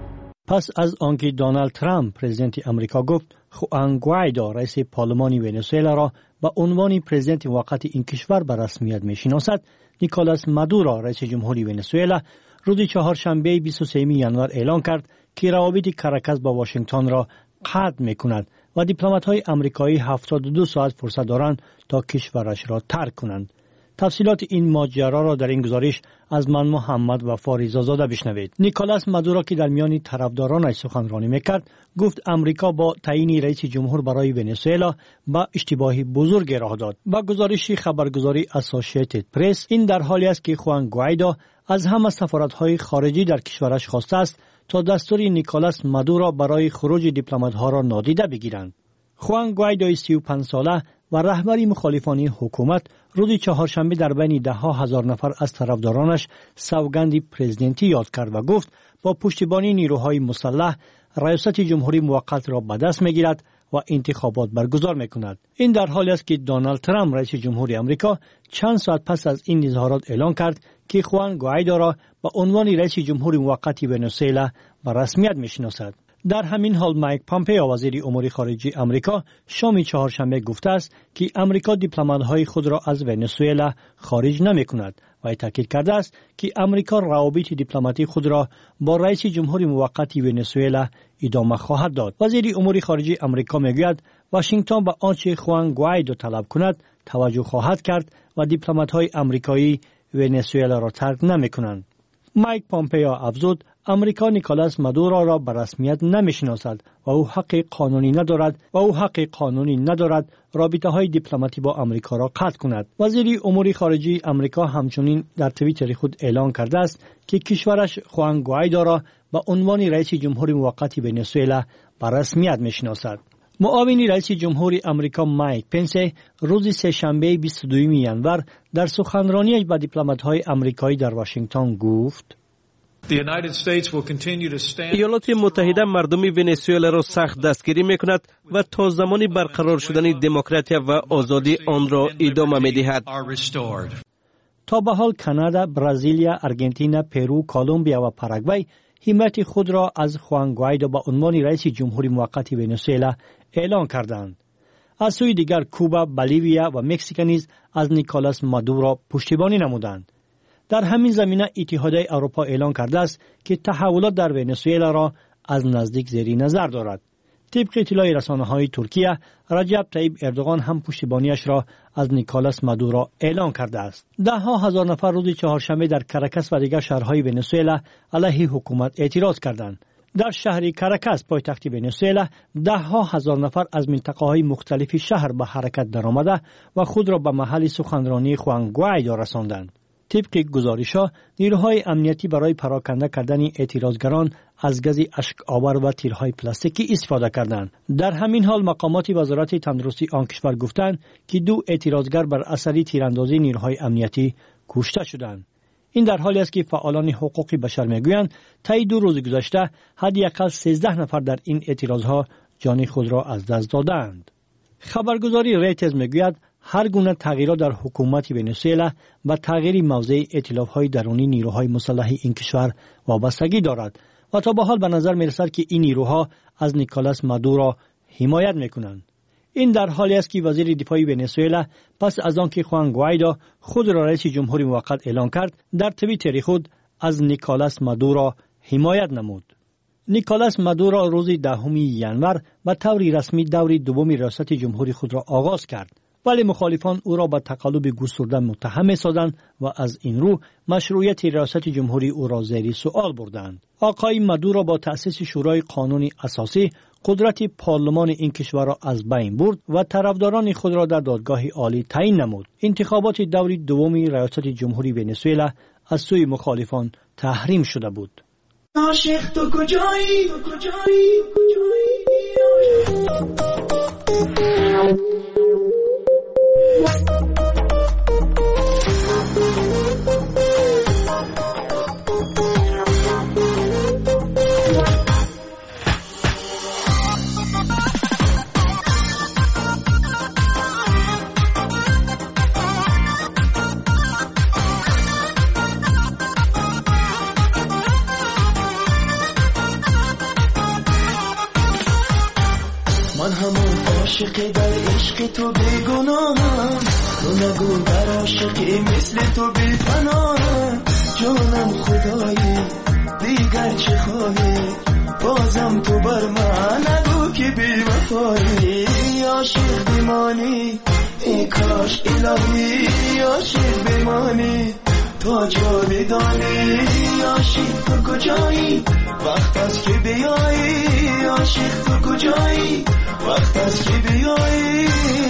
پس از آنکه دونالد ترامپ پرزیدنت امریکا گفت خوان گوایدو رئیس پارلمان ونزوئلا را به عنوان پرزیدنت موقت این کشور به رسمیت میشناسد، نیکولاس مادورو رئیس جمهوری ونزوئلا روز چهارشنبه 23 ینوار اعلان کرد که روابط کاراکاس با واشنگتن را قطع میکند و دیپلمات‌های آمریکایی 72 ساعت فرصت دارند تا کشورش را ترک کنند. تفصیلات این ماجرا را در این گزارش از من محمد و فاریزاده بشنوید. نیکولاس مادورو که در میان طرفدارانش سخنرانی میکرد، گفت امریکا با تعیین رئیس جمهور برای ونزوئلا با اشتباهی بزرگ راه داد. با گزارش خبرگزاری اسوسییتد پرس، این در حالی است که خوان گوایدو از همه سفارت‌های خارجی در کشورش خواسته است تا دستور نیکولاس مادورو برای خروج دیپلمات‌ها را نادیده بگیرند. خوان گوایدو 35 ساله و رهبری مخالفان حکومت روز چهارشنبه در بین 10,000 نفر از طرفدارانش سوگند پرزیدنتی یاد کرد و گفت با پشتیبانی نیروهای مسلح ریاست جمهوری موقت را به دست میگیرد و انتخابات برگزار میکند. این در حالی است که دونالد ترامپ رئیس جمهوری آمریکا چند ساعت پس از این اظهارات اعلان کرد که خوان گوایدو را به عنوان رئیس جمهوری موقت ونزوئلا به رسمیت میشناسد. در همین حال مایک پامپئو وزیر امور خارجه آمریکا شام چهارشنبه گفته است که آمریکا دیپلمات‌های خود را از ونزوئلا خارج نمی‌کند و تاکید کرده است که آمریکا روابط دیپلماتی خود را با رئیس جمهوری موقت ونزوئلا ادامه خواهد داد. وزیر امور خارجه آمریکا میگوید واشنگتن به آنچه خوان گوایدو طلب کند توجه خواهد کرد و دیپلمات‌های آمریکایی ونزوئلا را ترک نمی‌کنند. مایک پامپئو افزود امریکا نیکولاس مادورو را به رسمیت نمیشناسد و او حق قانونی ندارد رابطه‌های دیپلماتی با آمریکا را قطع کند. وزیر امور خارجه آمریکا همچنین در توییتر خود اعلان کرده است که کشورش خوان گوایدو را به عنوان رئیس جمهوری موقت ونزوئلا به رسمیت میشناسد. معاون رئیس جمهوری آمریکا مایک پنس روز سه‌شنبه 22 ینوار در سخنرانیش با دیپلمات‌های آمریکایی در واشنگتن گفت ایالات متحده مردم ونزوئلا را سخت دستگیری میکند و تا زمانی برقرار شدن دموکراسی و آزادی آن را ادامه میدهد. تا به حال کانادا، برزیلیا، آرژانتین، پرو، کلمبیا و پاراگوئه حمایت خود را از خوان گوایدو به عنوان رئیس جمهوری موقت ونزوئلا اعلان کردند. از سوی دیگر کوبا، بولیویا و مکزیک نیز از نیکولاس مادورو پشتیبانی نمودند. در همین زمینه اتحادیه اروپا اعلان کرده است که تحولات در ونزوئلا را از نزدیک زیر نظر دارد. طبق اطلاع رسانه‌های ترکیه، رجب طیب اردوغان هم پشتیبانیش را از نیکولاس مادورو اعلان کرده است. 10,000 نفر روز چهارشنبه در کاراکاس و دیگر شهرهای ونزوئلا علیه حکومت اعتراض کردند. در شهر کاراکاس پایتخت ونزوئلا 10,000 نفر از منطقه‌های مختلف شهر به حرکت درآمده و خود را به محل سخنرانی خوان گوایدو رساندند. طبق گزارش‌ها، نیروهای امنیتی برای پراکنده کردن اعتراضگران از گاز اشک آور و تیرهای پلاستیکی استفاده کردند. در همین حال مقامات وزارت تندرستی آن کشور گفتند که 2 اعتراضگر بر اثر تیراندازی نیروهای امنیتی کشته شدند. این در حالی است که فعالان حقوق بشر میگویند طی 2 روز گذشته حداقل 13 نفر در این اعتراضها جان خود را از دست دادند. خبرگزاری ریترز میگوید هر گونه تغییرات در حکومت ونزوئلا و تغییر موضع ائتلاف‌های درونی نیروهای مسلح این کشور وابستگی دارد و تا به حال به نظر می‌رسد که این نیروها از نیکولاس مادورو حمایت می‌کنند. این در حالی است که وزیر دفاع ونزوئلا پس از آنکه خوان گوایدو خود را رئیس جمهوری موقت اعلان کرد، در توییتر خود از نیکولاس مادورو حمایت نمود. نیکولاس مادورو روز 10 ینوار به طور رسمی دور دوم ریاست جمهوری خود را آغاز کرد، ولی مخالفان او را به تقلب گسترده متهم می‌سازند و از این رو مشروعیت ریاست جمهوری او را زیر سوال بردند. آقای مادورو با تأسیس شورای قانون اساسی قدرت پارلمان این کشور را از بین برد و طرفداران خود را در دادگاه عالی تعیین نمود. انتخابات دور دوم ریاست جمهوری ونزوئلا از سوی مخالفان تحریم شده بود. عاشق تو کجایی؟ عاشقی در عشق تو بیگناهم، تو نگو در عاشقی مثل تو بی پناهم. جانم خدایی دیگر چه خواهی، بازم تو بر من نگو که بی وفایی. عاشق بمانی ای کاش الهی، عاشق بمانی تا جاودانی. عاشق تو کجایی وقت است که بیایی، عاشق تو کجایی وقت است که بیایی.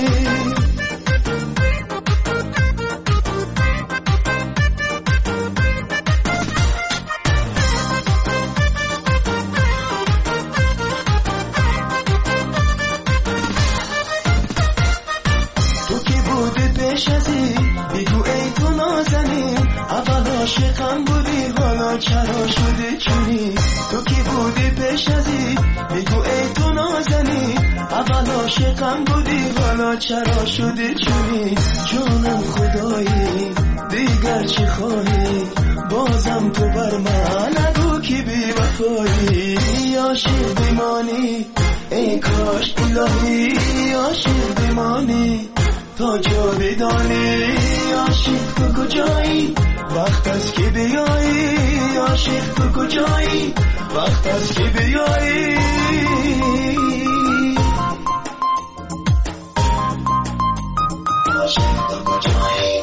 عاشقم بودی حالا چرا شده چونی، تو کی بودی پیش ازی بگو ای تو نازنی. اول عاشقم بودی حالا چرا شده چونی. جانم خدایی دیگر چی خواهی، بازم تو بر من نگو که بی وفایی. عاشق بمانی ای کاش الهی، عاشق بمانی تا جاودانی. عاشق تو کجایی وقت است که بیایی، عاشق تو کجایی وقت است که بیایی. عاشق تو کجایی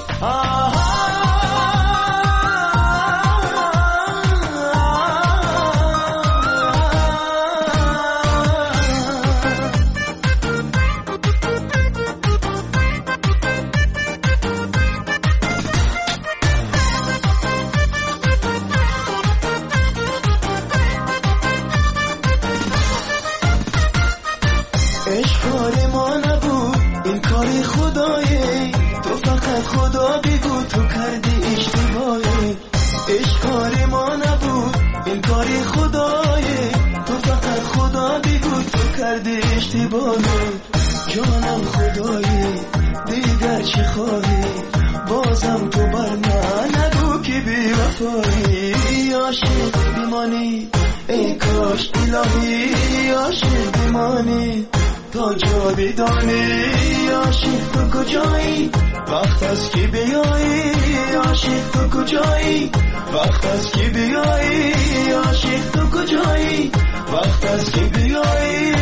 جانم خدایی دیگر چه خواهی، بازم تو بر من نگو که بی وفایی. عاشق بمانی ای کاش الهی، عاشق بمانی تا جاودانی. عاشق تو کجایی وقت است که بیایی، عاشق تو کجایی وقت است که بیایی. عاشق تو کجایی وقت است که بیایی.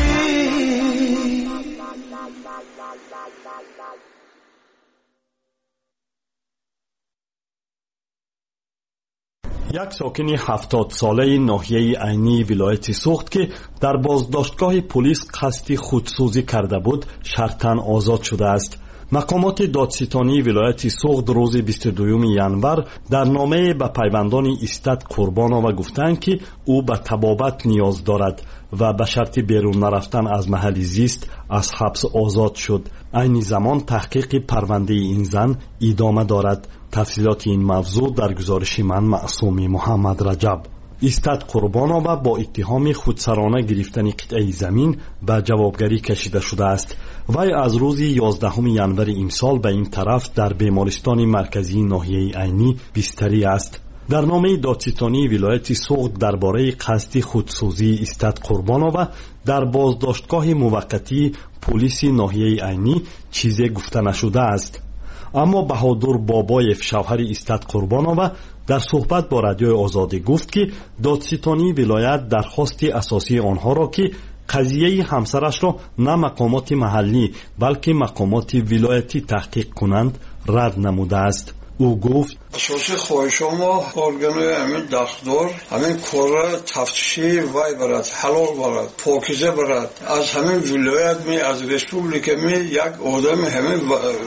یک ساکن 70 ساله ناحیه عینی ولایت سوخت که در بازداشتگاه پلیس قصد خودسوزی کرده بود شرطاً آزاد شده است. مقامات دادستانی ولایت سوخت روز 22 ینور در نامه به پیوندان ایستاد قربانова گفتند که او به طبابت نیاز دارد و به شرط بیرون نرفتن از محل زیست از حبس آزاد شد. عین زمان تحقیق پرونده این زن ادامه دارد. تفصیلات این موضوع در گزارش من معصوم محمد رجب. ایستاد قربانова با اتهام خودسرانه گرفتن قطعه زمین به جوابگری کشیده شده است. وی از روز 11 ینور امسال به این طرف در بیمارستان مرکزی ناحیه عینی بستری است. در نامه دادستانی ولایت سوخت درباره قصد خودسوزی ایستاد قربانова در بازداشتگاه موقتی پلیس ناحیه عینی چیزی گفته نشده است. اما بهادر بابایف شوهر ایستاد قربانова در صحبت با رادیوی آزادی گفت که دادستانی ولایت درخواست اساسی آنها را که قضیه همسرش را نه مقامات محلی بلکه مقامات ولایتی تحقیق کنند رد نموده است. او گفت اساسی خواهش ما ارگانوی همین دستور همین کار تفتیشی وای برد، حلال برد، پاکیزه برد. از همین ولایت می از ریسپوبلیک می یک آدم همین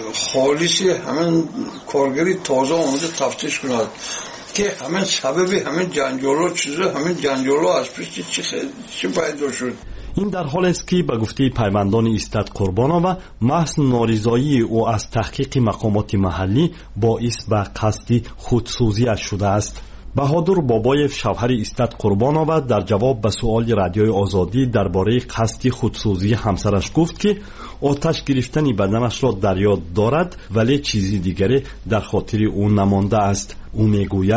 خالصی همین کارگری تازه آمده تفتیش کند که همین سببی همین جنجالا چیزه همین جنجالا از پیش چی پیدا شد. این در حال است که به گفته پیوندان ایستاد قربانова محض نارضایی او از تحقیق مقامات محلی باعث به قصد خودسوزی شده است. بهادر بابایف شوهر ایستاد قربانова در جواب به سؤال رادیوی آزادی درباره قصد خودسوزی همسرش گفت که آتش گرفتن بدنش را در یاد دارد ولی چیزی دیگری در خاطر او نمانده است. او میگوید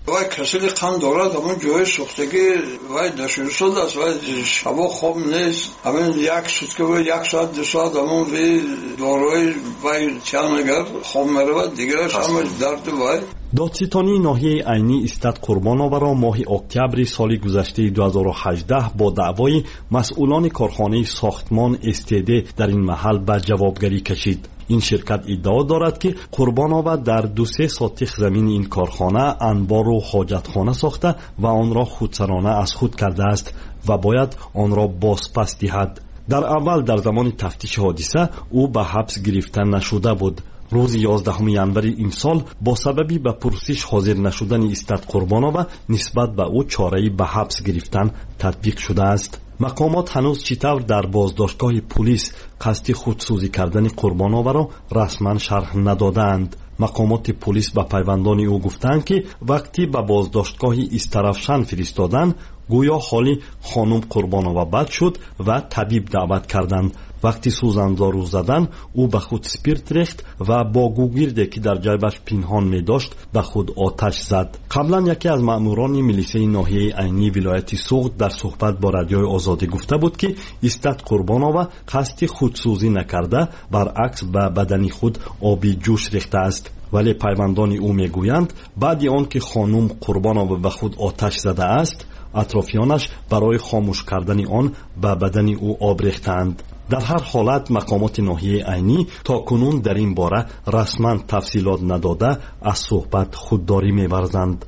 وای کسل قند دارد همون جای سوختگی وای دشور شد است وای شبا خوب نیست همین یک سوتکه و یک ساعت دو ساعت همون وی داروی وای چند اگر خوب مرود دیگرش همه درد وای. دادستانی ناحیه عینی استاد قربانووا را ماه اکتبر سال گذشته 2018 با دعوای مسئولان کارخانه ساختمان استیده در این محل به جوابگری کشید. این شرکت ادعا دارد که قربانووا در 2-3 ساتیخ زمین این کارخانه انبار و حاجتخانه ساخته و آن را خودسرانه از خود کرده است و باید آن را بازپس دهد. در اول در زمان تفتیش حادثه او به حبس گرفته نشده بود. روز 11 ینور امسال با سببی به پرسش حاضر نشدن استاد قربانووا نسبت به او چاره‌ای به حبس گرفتن تطبیق شده است. مقامات هنوز چطور در بازداشتگاه پلیس قصد خودسوزی کردن قربانووا را رسما شرح ندادند. مقامات پلیس به پیوندان او گفتند که وقتی به بازداشتگاه استرافشن فرستادند گویا حالی خانم قربانووا بد شد و طبیب دعوت کردند. وقتی سوزنده رو زدن او به خود سپیرت ریخت و با گوگیردی که در جیبش پنهان می داشت به خود آتش زد. قبلا یکی از ماموران میلیسه ناحیه عینی ولایت سوغد در صحبت با رادیوی آزادی گفته بود که استاد قربانووا قصد خودسوزی نکرده برعکس به بدن خود آبی جوش ریخته است. ولی پیوندان او میگویند بعد آن که خانم قربانووا به خود آتش زده است اطرافیانش برای خاموش کردن آن به بدن او آب ریختند. در هر حالت مقامات ناحیه عینی تا کنون در این باره رسما تفصیلات نداده از صحبت خودداری می‌ورزند.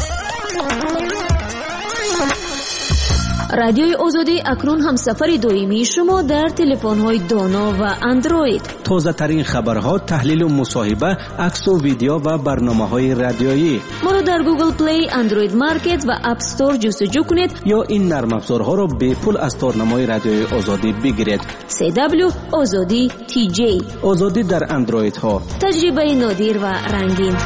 رادیوی آزادی اکنون هم سفر دائمی شما در تلفن‌های دانا و اندروید. تازه ترین خبرها، تحلیل و مصاحبه، عکس و ویدیو و برنامه‌های رادیویی. ما را در گوگل پلی، اندروید مارکت و اپ استور جستجو کنید یا این نرم افزارها را به پول از تارنمای رادیوی آزادی بگیرید. CW آزادی TJ آزادی در اندروید ها. تجربه نادر و رنگین.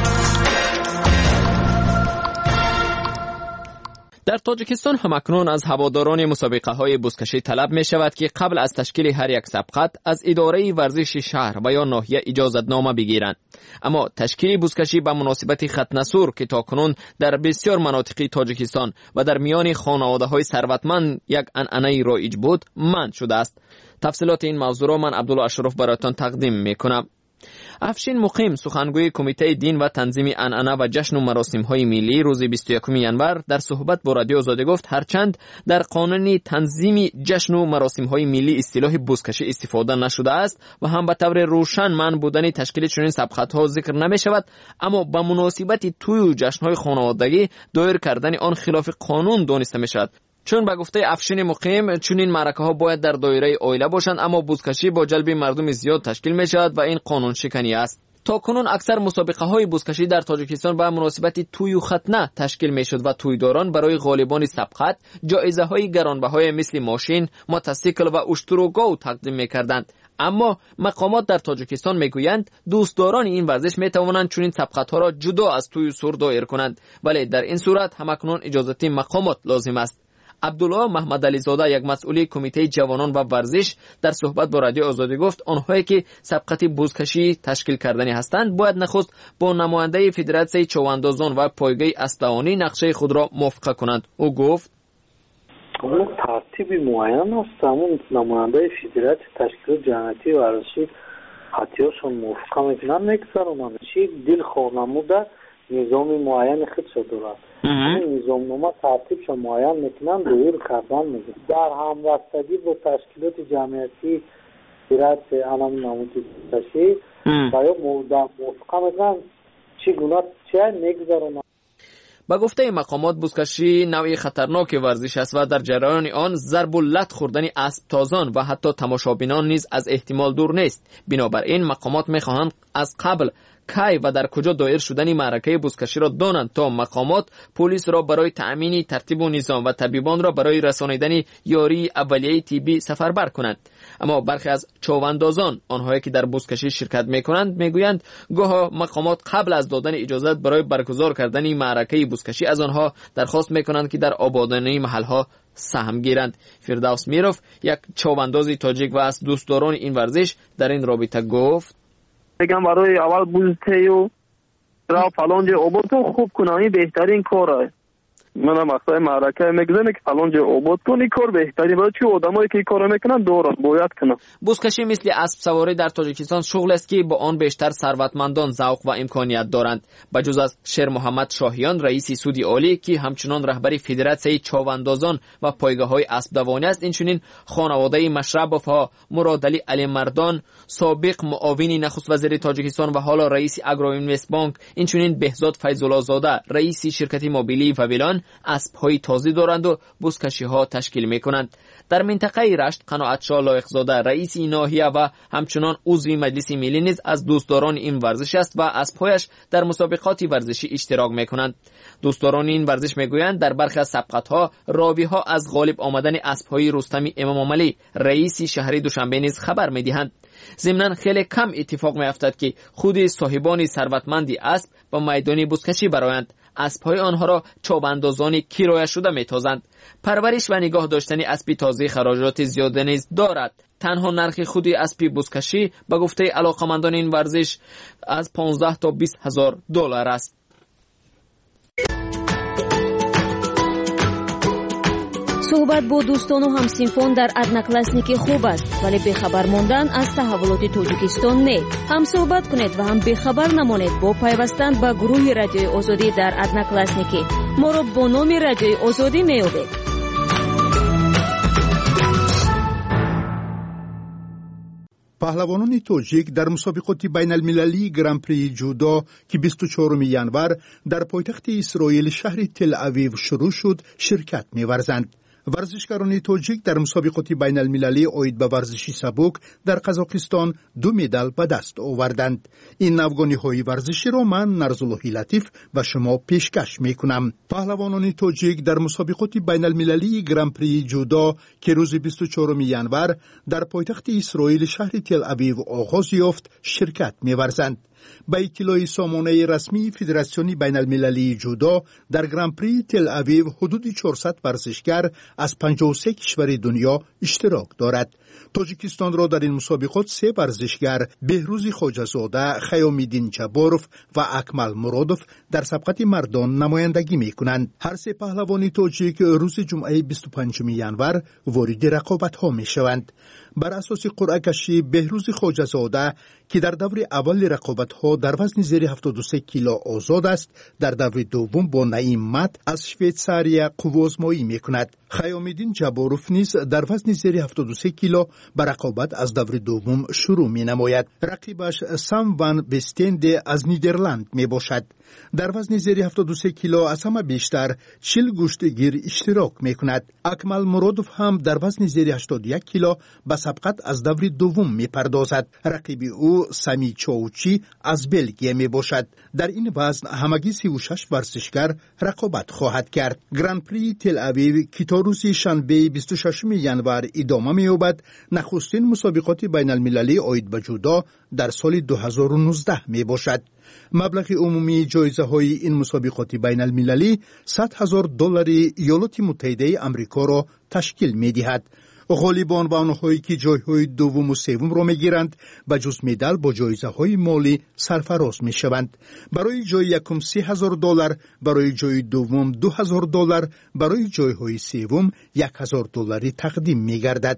در تاجیکستان همکنون از هواداران مسابقه های بزکشی طلب می شود که قبل از تشکیل هر یک سبقت از اداره ورزش شهر و یا ناحیه اجازتنامه بگیرند. اما تشکیل بزکشی به مناسبت ختنه که تاکنون در بسیار مناطق تاجیکستان و در میان خانواده های ثروتمند یک عنعنه رایج بود منع شده است. تفصیلات این موضوع را من عبدالله اشرف برایتان تقدیم می کنم. افشین مقیم سخنگوی کمیته دین و تنظیم عنعنه و جشن و مراسم های ملی روز 21 ینور در صحبت با رادیو آزادی گفت هرچند در قانون تنظیم جشن و مراسم های ملی اصطلاح بزکشی استفاده نشده است و هم به طور روشن منع بودن تشکیل چنین سبقت ها ذکر نمی شود، اما به مناسبت توی و جشن های خانوادگی دایر کردن آن خلاف قانون دانسته می شود. چون به گفته افشین مقیم چنین معرکه ها باید در دایره عائله باشند، اما بزکشی با جلب مردم زیاد تشکیل می شود و این قانون شکنی است. تا کنون اکثر مسابقه های بزکشی در تاجیکستان به مناسبت توی و ختنه تشکیل می شد و تویداران برای غالبان سبقت جایزه های گرانبهای مثل ماشین، موتورسیکل و اشتر و گاو تقدیم می کردند. اما مقامات در تاجیکستان میگویند دوستداران این ورزش میتوانند چنین سبقت ها را جدا از توی و سر دایر کنند، ولی در این صورت همکنون اجازه مقامات لازم است. عبدالله محمد علی زاده یک مسئول کمیته جوانان و ورزش در صحبت با رادیو آزادی گفت آنهایی که سبقت بزکشی تشکیل کردنی هستند باید نخست با نماینده فدراسیون چواندازان و پایگاه اسبانی نقشه خود را موافقه کنند. او گفت اون ترتیب معین است، همون نماینده فدراسیون تشکیل جمعیتی ورزشی حتیاشون موافقه میکنن نگذارونن چی دل خواه نموده نظام معین خودشو دارد. این نظام نامه ترتیبش معین میکنن دایر کردن میگن در همبستگی با تشکیلات جمعیتی فدراسیون علم نمودی بزکشی و یا موافقه میکنن چی گونه چی نگذارونن. با گفته مقامات بزکشی نوعی خطرناک ورزش است و در جریان آن ضرب و لت خوردن اسب تازان و حتی تماشابینان نیز از احتمال دور نیست. بنابراین مقامات میخواهند از قبل کی و در کجا دایر شدن معرکه بزکشی را دانند تا مقامات پلیس را برای تأمین ترتیب و نظام و طبیبان را برای رسانیدن یاری اولیه طبی سفربر کنند. اما برخی از چواندازان آنهایی که در بزکشی شرکت میکنند میگویند گاه مقامات قبل از دادن اجازت برای برگزار کردن معرکه بزکشی از آنها درخواست میکنند که در آبادانی محلها سهم گیرند. فردوس میروف یک چوانداز تاجیک و از دوستداران این ورزش در این رابطه گفت میگم برای اول بوزته و را فلان جای آباد کن خوب کنانی بهترین کاره. من مقصد معرکه میگذنه که فلان جای آباد کنی کار بهترین باید چه آدمایی که کار میکنن دوران باید کنن. بزکشی مثل اسب سواری در تاجیکستان شغل است که با آن بیشتر ثروتمندان ذوق و امکانیت دارند. بجز از شیر محمد شاهیان رئیس سودی عالی که همچنان رهبری فدراسیون چاواندازان و پایگاه‌های اسب دوانی است، اینچنین خانواده مشربوف ها مراد علی مردان سابق معاون نخست وزیر تاجیکستان و حالا رئیس اگرو اینوست بانک، اینچنین بهزاد فیض‌الله زاده رئیس شرکت موبیلی و ویلان اسب‌های تازه دارند و بزکشی‌ها تشکیل می‌کنند. در منطقه رشت قناعتشاه لایق‌زاده رئیس این ناحیه و همچنان عضو مجلس ملی نیز از دوستداران این ورزش است و اسب‌هایش در مسابقات ورزشی اشتراک می‌کنند. دوستداران این ورزش می‌گویند در برخی از سبقت‌ها راوی‌ها از غالب آمدن اسب‌های رستم امام علی رئیس شهر دوشنبه نیز خبر می‌دهند. ضمناً خیلی کم اتفاق می‌افتد که خود صاحبان ثروتمندی اسب با میدان بزکشی برآیند. اسب‌های آنها را چوباندازان کرایه شده می‌تازند. پرورش و نگاه داشتن اسب تازه خراجات زیاد نیز دارد. تنها نرخ خود اسب بزکشی به گفته علاقه‌مندان این ورزش از 15 تا 20 هزار دلار است. صحبت با دوستان و همسینفون در ادناکلاسنیک خوب است، ولی بخبر موندن از تحولات تاجیکستان نه. هم صحبت کنید و هم بخبر نمانید با پیوستن به گروه رادیوی آزادی در ادناکلاسنیک. ما را با نام رادیوی آزادی می‌یابید. پهلوانان تاجیک در مسابقات بین المللی گرانپری جودو که 24 ینور در پایتخت اسرائیل شهر تل اویو شروع شد شرکت می‌ورزند. ورزشکاران تاجیک در مسابقات بین المللی اید به ورزشی سبک در قزاقستان 2 مدال به دست آوردند. این نوگانی‌های ورزشی را من نرزاللهی لطیف و شما پیشکش می‌کنم. پهلوانان تاجیک در مسابقات بین المللی گرانپری جودو که روز 24 ینور در پایتخت اسرائیل شهر تل اویو آغاز یافت شرکت می‌ورزند. با اطلاع سامانه رسمی فدراسیون بین المللی جودو در گرانپری تل اویو حدود 400 ورزشکار از 53 کشور دنیا اشتراک دارد. تاجیکستان را در این مسابقات 3 ورزشکار بهروز خواجه‌زاده، خیام‌الدین جباروف و اکمل مرادوف در سبقت مردان نمایندگی می‌کنند. هر 3 پهلوان تاجیک روز جمعه 25 ینور وارد رقابت‌ها می‌شوند. بر اساس قرعه کشی بهروز خواجه‌زاده که در دور اول رقابت‌ها در وزن زیر 73 کیلو آزاد است، در دور دوم با نعیم مت از شویتزاریا قوازمایی می‌کند. خیام‌الدین جباروف نیز در وزن زیر 73 کیلو به رقابت از دور دوم شروع می‌نماید. رقیبش سام وان بستند از نیدرلند میباشد. در وزن زیر 73 کیلو از همه بیشتر 40 گوشتگیر اشتراک می‌کند. اکمل مرادوف هم در وزن زیر 81 کیلو به سبقت از دور دوم می‌پردازد. رقیب او سامی چاوچی از بلژیم میباشد. در این وزن همگی 36 ورزشکار رقابت خواهد کرد. گرانپری تل اویو که تا روز شنبه 26 ینور ادامه می‌یابد، نخستین مسابقات بین المللی اید به جودو در سال 2019 میباشد. مبلغ عمومی جایزه های این مسابقات بین المللی 100,000 دلار ایالات متحده آمریکا را تشکیل می دهد. غالبان و آنهایی که جایهای دوم و سوم را می گیرند به جز مدال با جایزه های مالی سرفراز می شوند. برای جای یکم 30,000 دلار، برای جای دوم 2,000 دلار، برای جایهای سوم 1,000 دلاری تقدیم می گردد.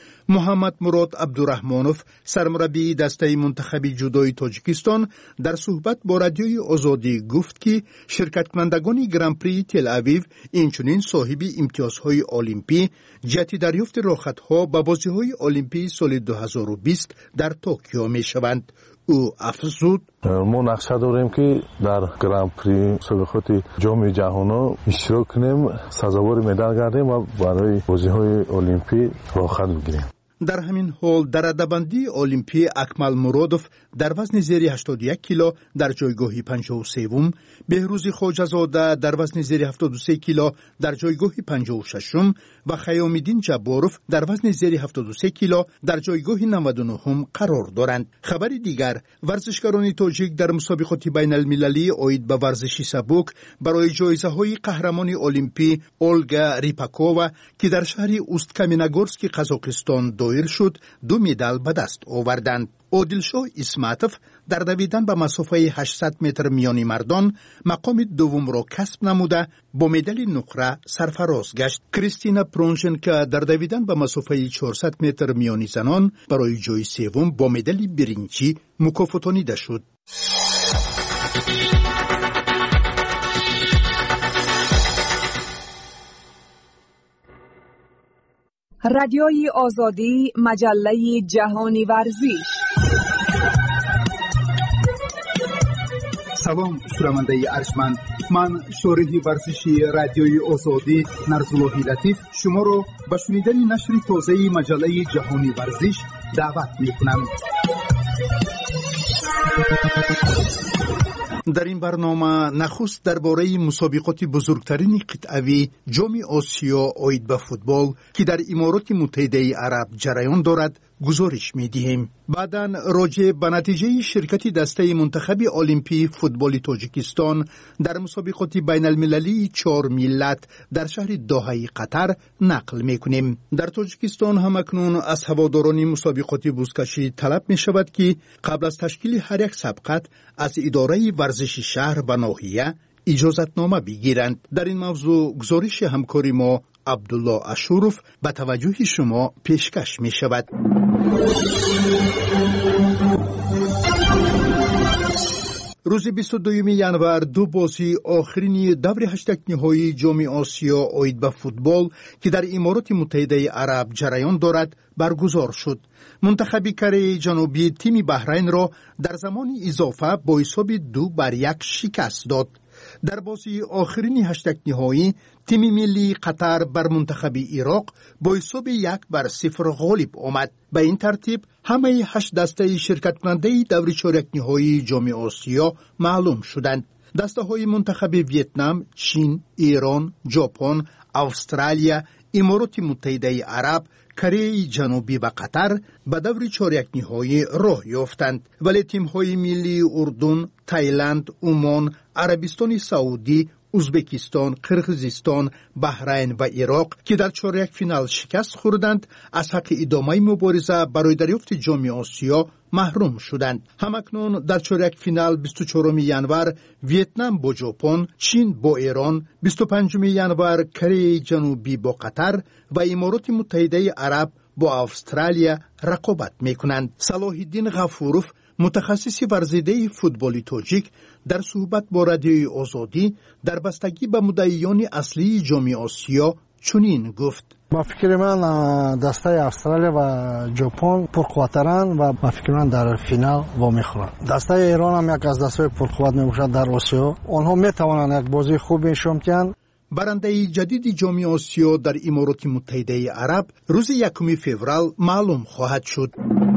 محمد مراد عبدالرحمانوف سرمربی دسته منتخب جودوی تاجیکستان در صحبت با رادیوی آزادی گفت که شرکت کنندگان گرانپری تل اویو اینچنین صاحب امتیازهای المپی جهت دریافت راحت‌ها به بازی‌های المپی سال 2020 در توکیو می‌شوند. او افزود: ما نقشه داریم که در گرانپری مسابقات جام جهانی اشتراک کنیم، سزاوار مدال گردیم و برای بازی‌های المپی راحت بگیریم. در همین حال در رده‌بندی المپی اکمل مرادوف در وزن زیر 81 کیلو در جایگاه 53م، بهروز خواجه‌زاده در وزن زیر 73 کیلو در جایگاه 56م و خیام‌الدین جباروف در وزن زیر 73 کیلو در جایگاه 99م قرار دارند. خبر دیگر، ورزشکاران تاجیک در مسابقات بین المللی اید به ورزشی سبک برای جایزه‌های قهرمان المپی اولگا ریپاکووا که در شهر اوستکامینگورسک قزاقستان دایر شد 2 مدال به دست آوردند. عادلشاه اسماتوف در دویدن به مسافه 800 متر میانی مردان مقام دوم را کسب نموده با مدال نقره سرفراز گشت. کریستینا پرونژنکا در دویدن به مسافه 400 متر میانی زنان برای جای سوم با مدال برنجی مکافاتانیده شد. رادیوی آزادی، مجله جهانی ورزش. سلام شنونده ارجمند، من شارح ورزشی رادیوی آزادی نرزاللهی لطیف شما را به شنیدن نشر تازه مجله جهانی ورزش دعوت می‌کنم. در این برنامه نخست درباره مسابقات بزرگترین قطعوی جام آسیا آید به فوتبال که در امارات متحده عرب جریان دارد گزارش می‌دهیم. بعداً راجع به نتیجه شرکت دسته منتخب المپی فوتبال تاجیکستان در مسابقات بین المللی 4 ملت در شهر دوحه قطر نقل می‌کنیم. در تاجیکستان هم اکنون از هواداران مسابقات بزکشی طلب می‌شود که قبل از تشکیل هر یک سبقت از اداره ورزش شهر و ناحیه اجازتنامه بگیرند. در این موضوع گزارش همکاری ما عبدالله اشورف به توجه شما پیشکش می شود. روز 22 ینور دو بازی آخرین دور هشتگ نهایی جام آسیا آید به فوتبال که در امارات متحده عرب جریان دارد برگزار شد. منتخب کره جنوبی تیم بحرین را در زمان اضافه با حساب 2-1 شکست داد. در بازی آخرین هشتگ نهایی تیم ملی قطر بر منتخب عراق با حساب 1-0 غالب آمد. به این ترتیب همه 8 دسته شرکت کننده دور چهارک نهایی جام آسیا معلوم شدند. دسته های منتخب ویتنام، چین، ایران، ژاپن، استرالیا، امارات متحده عرب، کره جنوبی و قطر به دور چهارک نهایی راه یافتند، ولی تیم های ملی اردن، تایلند، عمان، عربستان سعودی، ازبکستان، قرقیزستان، بحرین و عراق که در چهارک فینال شکست خوردند از حق ادامه مبارزه برای دریافت جام آسیا محروم شدند. همکنون در چهارک فینال 24 ینور ویتنام با ژاپن، چین با ایران، 25 ینور کره جنوبی با قطر و امارات متحده عرب با استرالیا رقابت میکنند. صلاح الدین غفورов متخصص ورزیده فوتبال تاجیک در صحبت با رادیوی آزادی در بستگی به مدعیان اصلی جام آسیا چنین گفت: با فکر من دسته استرالیا و ژاپن پرقوترند و با فکر من در فینال وا میخورند. دسته ایران هم یک از دسته‌های پرقوت میباشد در آسیا. آنها میتوانند یک بازی خوب نشان دهند. برنده جدید جام آسیا در امارات متحده عرب روز 1 فوریه معلوم خواهد شد.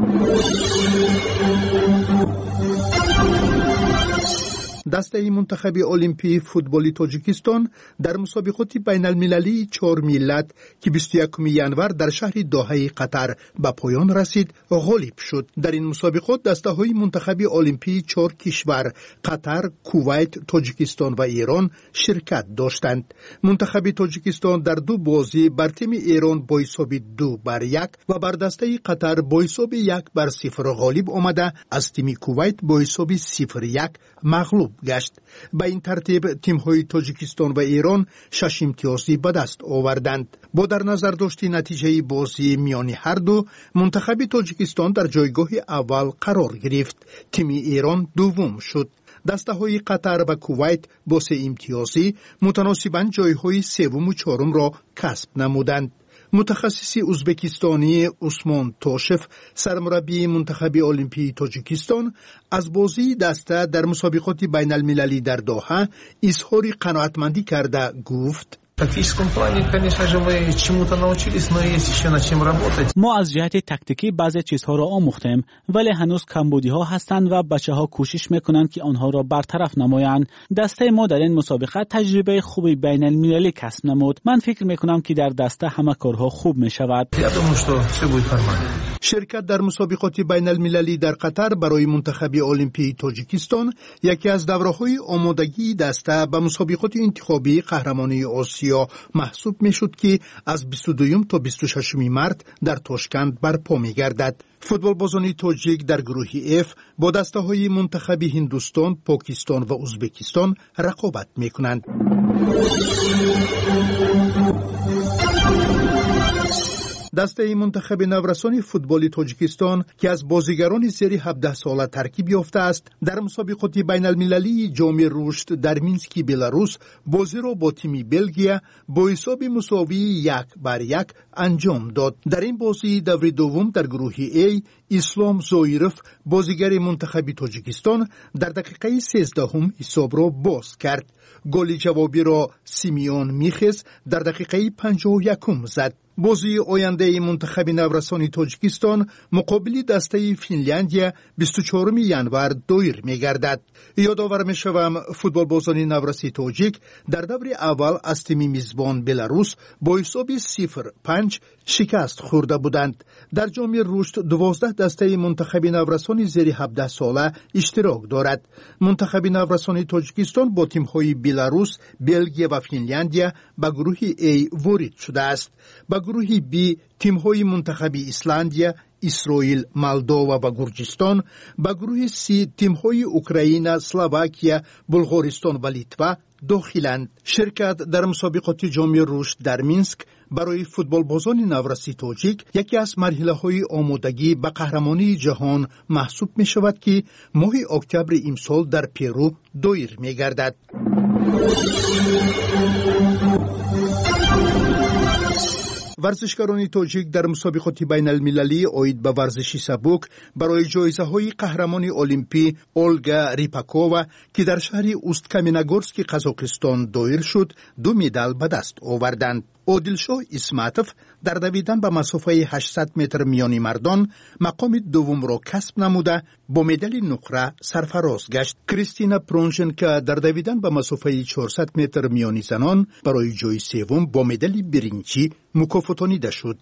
دسته منتخب المپی فوتبال تاجیکستان در مسابقات بین المللی 4 ملت که 21 ینور در شهر دوحه قطر به پایان رسید غالب شد. در این مسابقات دسته های منتخب المپی 4 کشور قطر، کویت، تاجیکستان و ایران شرکت داشتند. منتخب تاجیکستان در 2 بازی بر تیم ایران با حساب 2-1 و بر دسته قطر با حساب 1-0 غالب آمده از تیم کویت با حساب 0-1 مغلوب گشت. به این ترتیب تیم های تاجیکستان و ایران 6 امتیازی به دست آوردند. با در نظر داشتی نتیجه بازی میانی هر دو، منتخب تاجیکستان در جایگاه اول قرار گرفت. تیم ایران دوم شد. دسته های قطر و کویت با 3 امتیازی متناسباً جایهای سوم و چهارم را کسب نمودند. متخصص ازبکستانی عثمان توشف سرمربی منتخب المپی تاجیکستان از بازی دسته در مسابقات بین المللی در دوحه اظهار قناعتمندی کرده گفت: В тактическом плане, конечно же, мы чему-то научились, но есть еще над чем работать. ما از جهت تکتیکی بعضی چیزها را آموختیم، ولی هنوز کمبودی‌ها هستند و بچه‌ها کوشش می‌کنند که آنها را برطرف نمایند. دسته ما در این مسابقه تجربه خوبی بین المللی کسب نمود. من فکر می‌کنم که در دسته همه کارها خوب می‌شود. شرکت در مسابقات بین المللی در قطر برای منتخب المپی تاجیکستان یکی از دوره‌های آمادگی دسته به مسابقات انتخابی قهرمانی آسیا آسیا محسوب میشد که از 22 تا 26 مارس در تاشکند برپا میگردد. فوتبال بازان تاجیک در گروه F با دسته‌های منتخب هندوستان، پاکستان و ازبکستان رقابت میکنند. دسته منتخب نورسان فوتبال تاجیکستان که از بازیگران زیر 17 ساله ترکیب یافته است، در مسابقات بین المللی جام رشد در مینسک بلاروس بازی را با تیم بلژیا با حساب مساوی 1-1 انجام داد. در این بازی دور دوم در گروه A اسلام زویرف بازیگر منتخب تاجیکستان در دقیقه 13 حساب را باز کرد. گل جوابی را سیمیون میخز در دقیقه 51 زد. بازی آینده منتخب نورسان تاجیکستان مقابل دسته فنلاندیا 24 ژانویه دایر می‌گردد. یادآور می‌شوم فوتبال بازان نورسی تاجیک در دور اول از تیم میزبان بلاروس با حساب 0-5 شکست خورده بودند. در جام رشد 12 دسته منتخب نورسان زیر 17 ساله اشتراک دارد. منتخب نورسان تاجیکستان با تیم‌های بلاروس، بلژیا و فنلاندیا به گروه A وارد شده است. به گروه B تیم‌های منتخب ایسلندیا، اسرائیل، مالدووا و گرجستان، به گروه C تیم‌های اوکراین، اسلواکیا، بلغارستان و لیتوا داخلند. شرکت در مسابقات جام رشد در مینسک برای فوتبال بازان نورسی تاجیک یکی از مرحله‌های آمادگی به قهرمانی جهان محسوب می‌شود که ماه اکتبر امسال در پرو دایر می‌گردد. ورزشکاران تاجیک در مسابقات بین المللی آید به ورزش سبک برای جایزه های قهرمان المپی اولگا ریپاکووا که در شهر اوستکامینگورسک قزاقستان دایر شد 2 مدال به دست آوردند. عادلشاه اسماتوف در دویدن به مسافه 800 متر میانی مردان مقام دوم را کسب نموده با مدال نقره سرفراز گشت. کریستینا پرونژنکا در دویدن به مسافه 400 متر میانی زنان برای جای سوم با مدال برنجی مکافاتانیده شد.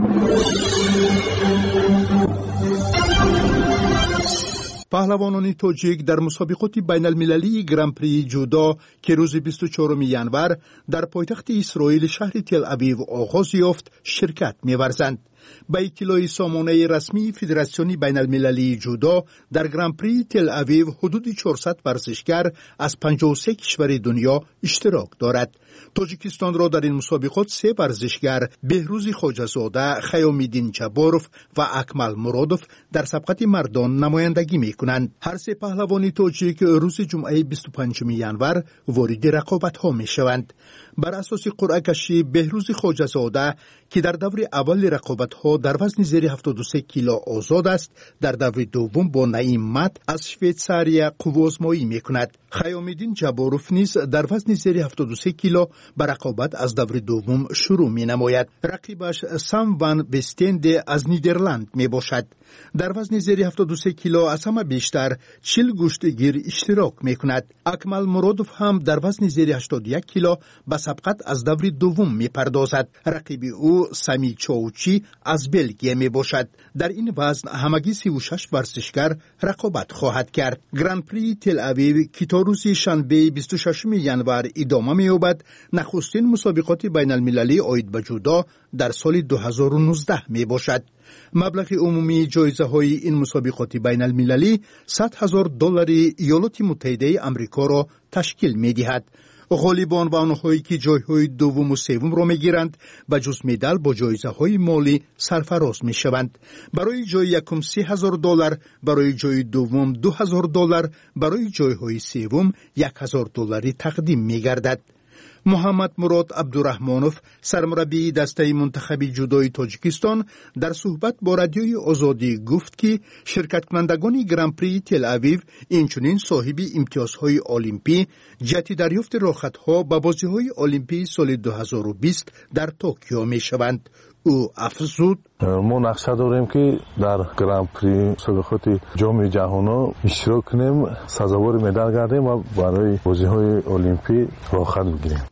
پهلوانان تاجیک در مسابقات بین المللی گران پری جودو که روز 24 ژانویه در پایتخت اسرائیل شهر تل اویو آغاز یافت شرکت می‌ورزند. با اطلاع سامانه رسمی فدراسیون بین المللی جودو در گران پری تل اویو حدود 400 ورزشکار از 53 کشور دنیا اشتراک دارد. تاجیکستان را در این مسابقات 3 ورزشکار بهروز خواجه‌زاده، خیام‌الدین جباروف و اکمل مرادوف در سبقت مردان نمایندگی می‌کنند. هر 3 پهلوان تاجیک روز جمعه 25 ژانویه وارد رقابت‌ها می‌شوند. بر اساس قرعه کشی بهروز خواجه‌زاده که در دور اول رقابت‌ها در وزن زیر 73 کیلو آزاد است، در دور دوم با نعیم مت از شویتزاریا قوازمایی می‌کند. خیام‌الدین جباروف نیز در وزن زیر 73 کیلو به رقابت از دور دوم شروع می‌نماید. رقیبش سام وان بستند از نیدرلند میباشد. در وزن زیر 73 کیلو از همه بیشتر 40 گوشتگیر اشتراک می‌کند. اکمل مرادوف هم در وزن زیر 81 کیلو به سبقت از دور دوم می‌پردازد. رقیب او سامی چاوچی از بلژیم میباشد. در این وزن همگی 36 ورزشکار رقابت خواهد کرد. گران پری تل اویو که تا روز شنبه 26 ژانویه ادامه می‌یابد، نخستین مسابقات بین المللی آید به جودو در سال 2019 میباشد. مبلغ عمومی جایزه های این مسابقات بین المللی $100,000 ایالات متحده آمریکا را تشکیل می‌دهد. غالبان و آنهایی که جایهای دوم و سوم را میگیرند به جز مدال با جایزه های مالی سرفراز میشوند. برای جای یکم $30,000، برای جای دوم $2,000، برای جایهای سوم $1,000 تقدیم میگردد. محمد مراد عبدالرحمانوف سرمربی دسته منتخب جودوی تاجیکستان در صحبت با رادیوی آزادی گفت که شرکت کنندگان گران پری تل اویو اینچنین صاحب امتیازهای المپی جهت دریافت راحت‌ها به بازی‌های المپی سال 2020 در توکیو می‌شوند. او افزود: ما نقشه داریم که در گران پری مسابقات جام جهان اشتراک کنیم، سزاوار مدال گردیم و برای بازی‌های المپی راحت بگیریم.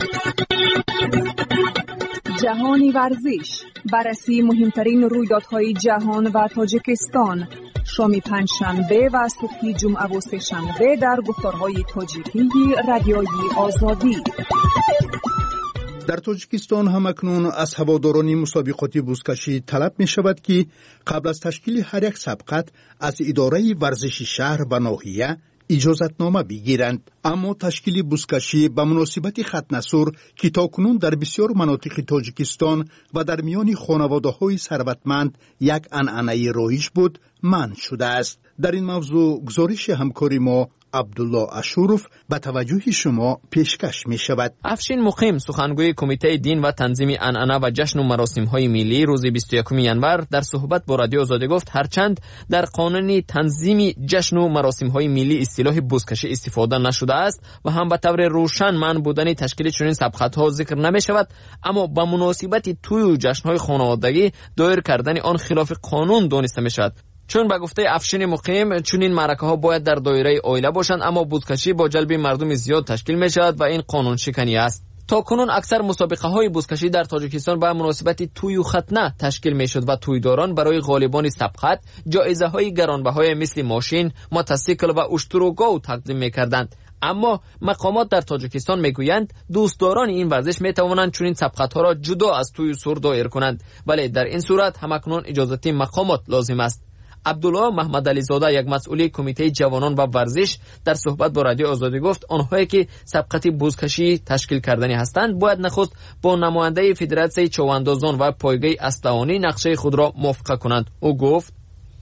جهانی ورزش، بررسی مهمترین رویدادهای جهان و تاجیکستان، شام پنجشنبه و صبح جمعه و سه‌شنبه در گفتارهای تاجیکی رادیوی آزادی. در تاجیکستان هم اکنون از هواداران مسابقات بزکشی طلب می شود که قبل از تشکیل هر یک سبقت از اداره ورزش شهر و ناحیه اجازتنامه بگیرند. اما تشکیل بزکشی به مناسبت ختن سور که تاکنون در بسیار مناطق تاجیکستان و در میان خانواده‌های ثروتمند یک عنعنه رایج بود منع شده است. در این موضوع گزارش همکاری ما عبدالله اشورف به توجه شما پیشکش می شود. افشین مقیم سخنگوی کمیته دین و تنظیم عنعنه و جشن و مراسم های ملی روز 21 ینور در صحبت با رادیو آزادی گفت هرچند در قانون تنظیم جشن و مراسم های ملی اصطلاح بزکشی استفاده نشده است و هم به طور روشن منع بودن تشکیل چنین سبقت ها ذکر نمی شود، اما به مناسبت توی و جشن های خانوادگی دایر کردن آن خلاف قانون دانسته می شود. چون به گفته افشین مقیم چنین معرکه ها باید در دایره عائله باشند، اما بزکشی با جلب مردم زیاد تشکیل می شود و این قانون شکنی است. تا کنون اکثر مسابقه های بزکشی در تاجیکستان به مناسبت توی و ختنه تشکیل می شد و تویداران برای غالبان سبقت جایزه های گرانبهای مثل ماشین، موتورسیکل و اشتر و گاو تقدیم می کردند. اما مقامات در تاجیکستان میگویند دوستداران این ورزش میتوانند چنین سبقت ها را جدا از توی و سور دایر کنند، ولی در این صورت همکنون اجازت مقامات لازم است. عبدالله محمد علی زاده یک مسئول کمیته جوانان و ورزش در صحبت با رادیو آزادی گفت آنهایی که سبقت بزکشی تشکیل کردنی هستند باید نخست با نماینده فدراسیون چواندازان و پایگاه اسلحه‌ای نقشه خود را موافقه کنند. او گفت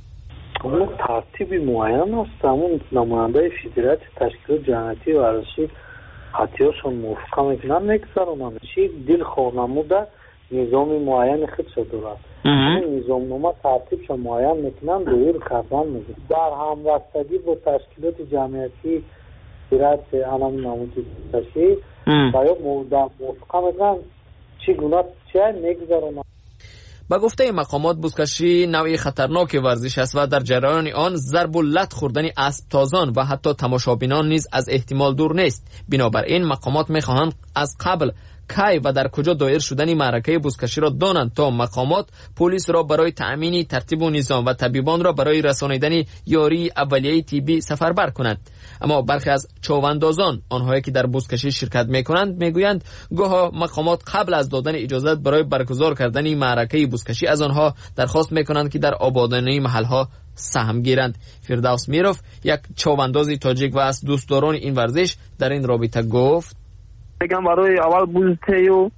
اون ترتیبی معین است، همون نماینده فدراسیون تشکیل جمعیتی ورزشی حتیاشون موافقه میکنن نگذارونن چی دل خواه نموده نظام معین خودشو دارد. این نظام نما ترتیبشو معین میکنن دایر کردن میگن در همبستگی با تشکیلات جمعیتی فدراسیون انم نمودی بزکشی باید موافقه میکنن چی گونه چی نگذارونن. با گفته مقامات بزکشی نوعی خطرناک ورزش است و در جریان آن ضرب و لت خوردن اسب تازان و حتی تماشابینان نیز از احتمال دور نیست. بنابراین مقامات میخواهند از قبل کی و در کجا دایر شدن معرکه بزکشی را دانند تا مقامات پلیس را برای تأمین ترتیب و نظام و طبیبان را برای رسانیدن یاری اولیه طبی سفربر کنند. اما برخی از چواندازان آنهایی که در بزکشی شرکت میکنند میگویند گاه مقامات قبل از دادن اجازت برای برگزار کردن معرکه بزکشی از آنها درخواست میکنند که در آبادانی محلها سهم گیرند. فردوس میروف یک چوانداز تاجیک و از دوستداران این ورزش در این رابطه گفت میگم برای اول بوزتیو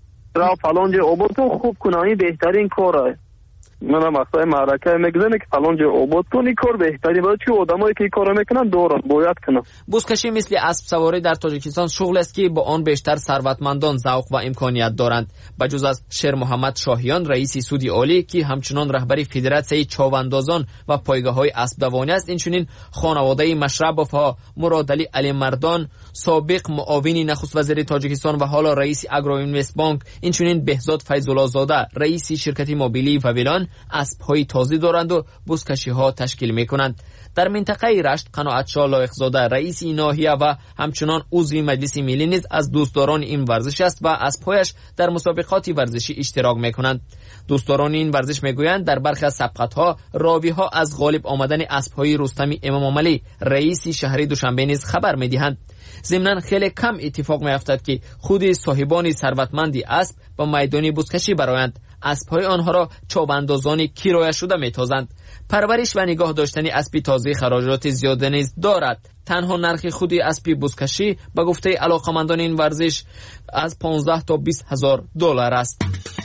را فلان جای آباد کن خوب کنانی بهترین کاره. من مقصد معرکه میگذارم که فلان جای آباد کنی کار بهترین باید که آدمایی که کار میکنن دوران باید کنن. بزکشی مثل اسب سواری در تاجیکستان شغل است که با آن بیشتر ثروتمندان ذوق و امکانیت دارند. بجز از شیر محمد شاهیان رئیس سودی عالی که همچنان رهبری فدراسیون چواندازان و پایگاه‌های اسب دوانی است، اینچنین خانواده مشربوف‌ها مراد علی مردان سابق معاون نخست وزیر تاجیکستان و حالا رئیس اگرو اینوست بانک، اینچنین بهزاد فیض‌الله زاده رئیس شرکت موبیلی و ویلان اسب‌های تازه دارند و بزکشی‌ها تشکیل می‌کنند. در منطقه رشت قناعت‌شاه لایق‌زاده رئیس این ناحیه و همچنان عضو مجلس ملی نیز از دوستداران این ورزش است و اسب‌هایش در مسابقات ورزشی اشتراک می‌کنند. دوستداران این ورزش می‌گویند در برخی از سبقت‌ها راوی‌ها از غالب آمدن اسب‌های رستم امام علی رئیس شهر دوشنبه نیز خبر می‌دهند. ضمناً خیلی کم اتفاق می‌افتد که خود صاحبان ثروتمندی اسب با میدان بزکشی برآیند. اسب‌های آنها را چوباندازان کرایه شده می‌تازند. پرورش و نگاه داشتن اسبی تازه خراجات زیاد نیز دارد. تنها نرخ خود اسبی بزکشی به گفته علاقمندان این ورزش از 15 تا 20 هزار دلار است.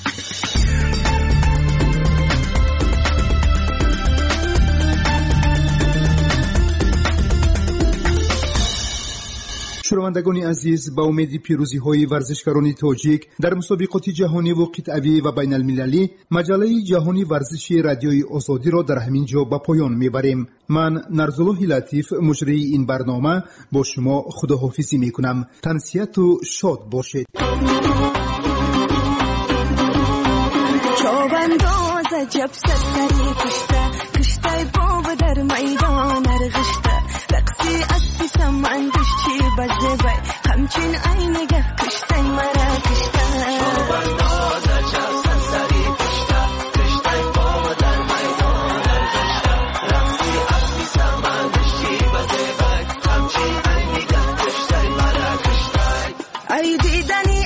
شنوندگان عزیز، با امید پیروزی های ورزشکاران تاجیک در مسابقات جهانی و قطعی و بین المللی، مجله جهانی ورزشی رادیوی آزادی را در همین جا به پایان میبریم. من نرزالله لطیف مجری این برنامه با شما خداحافظی میکنم. تنسیت و شاد باشید. چوبنداز جب سری کشته باب در میدان رغشته رقصی اسبی سمندش چی بزه بای همچین اینگه کشته مرا کشته چوبنداز جب سری کشته باب در میدان رغشته رقصی اسبی سمندش چی بزه بای همچین اینگه کشته مرا کشته ای دیدنی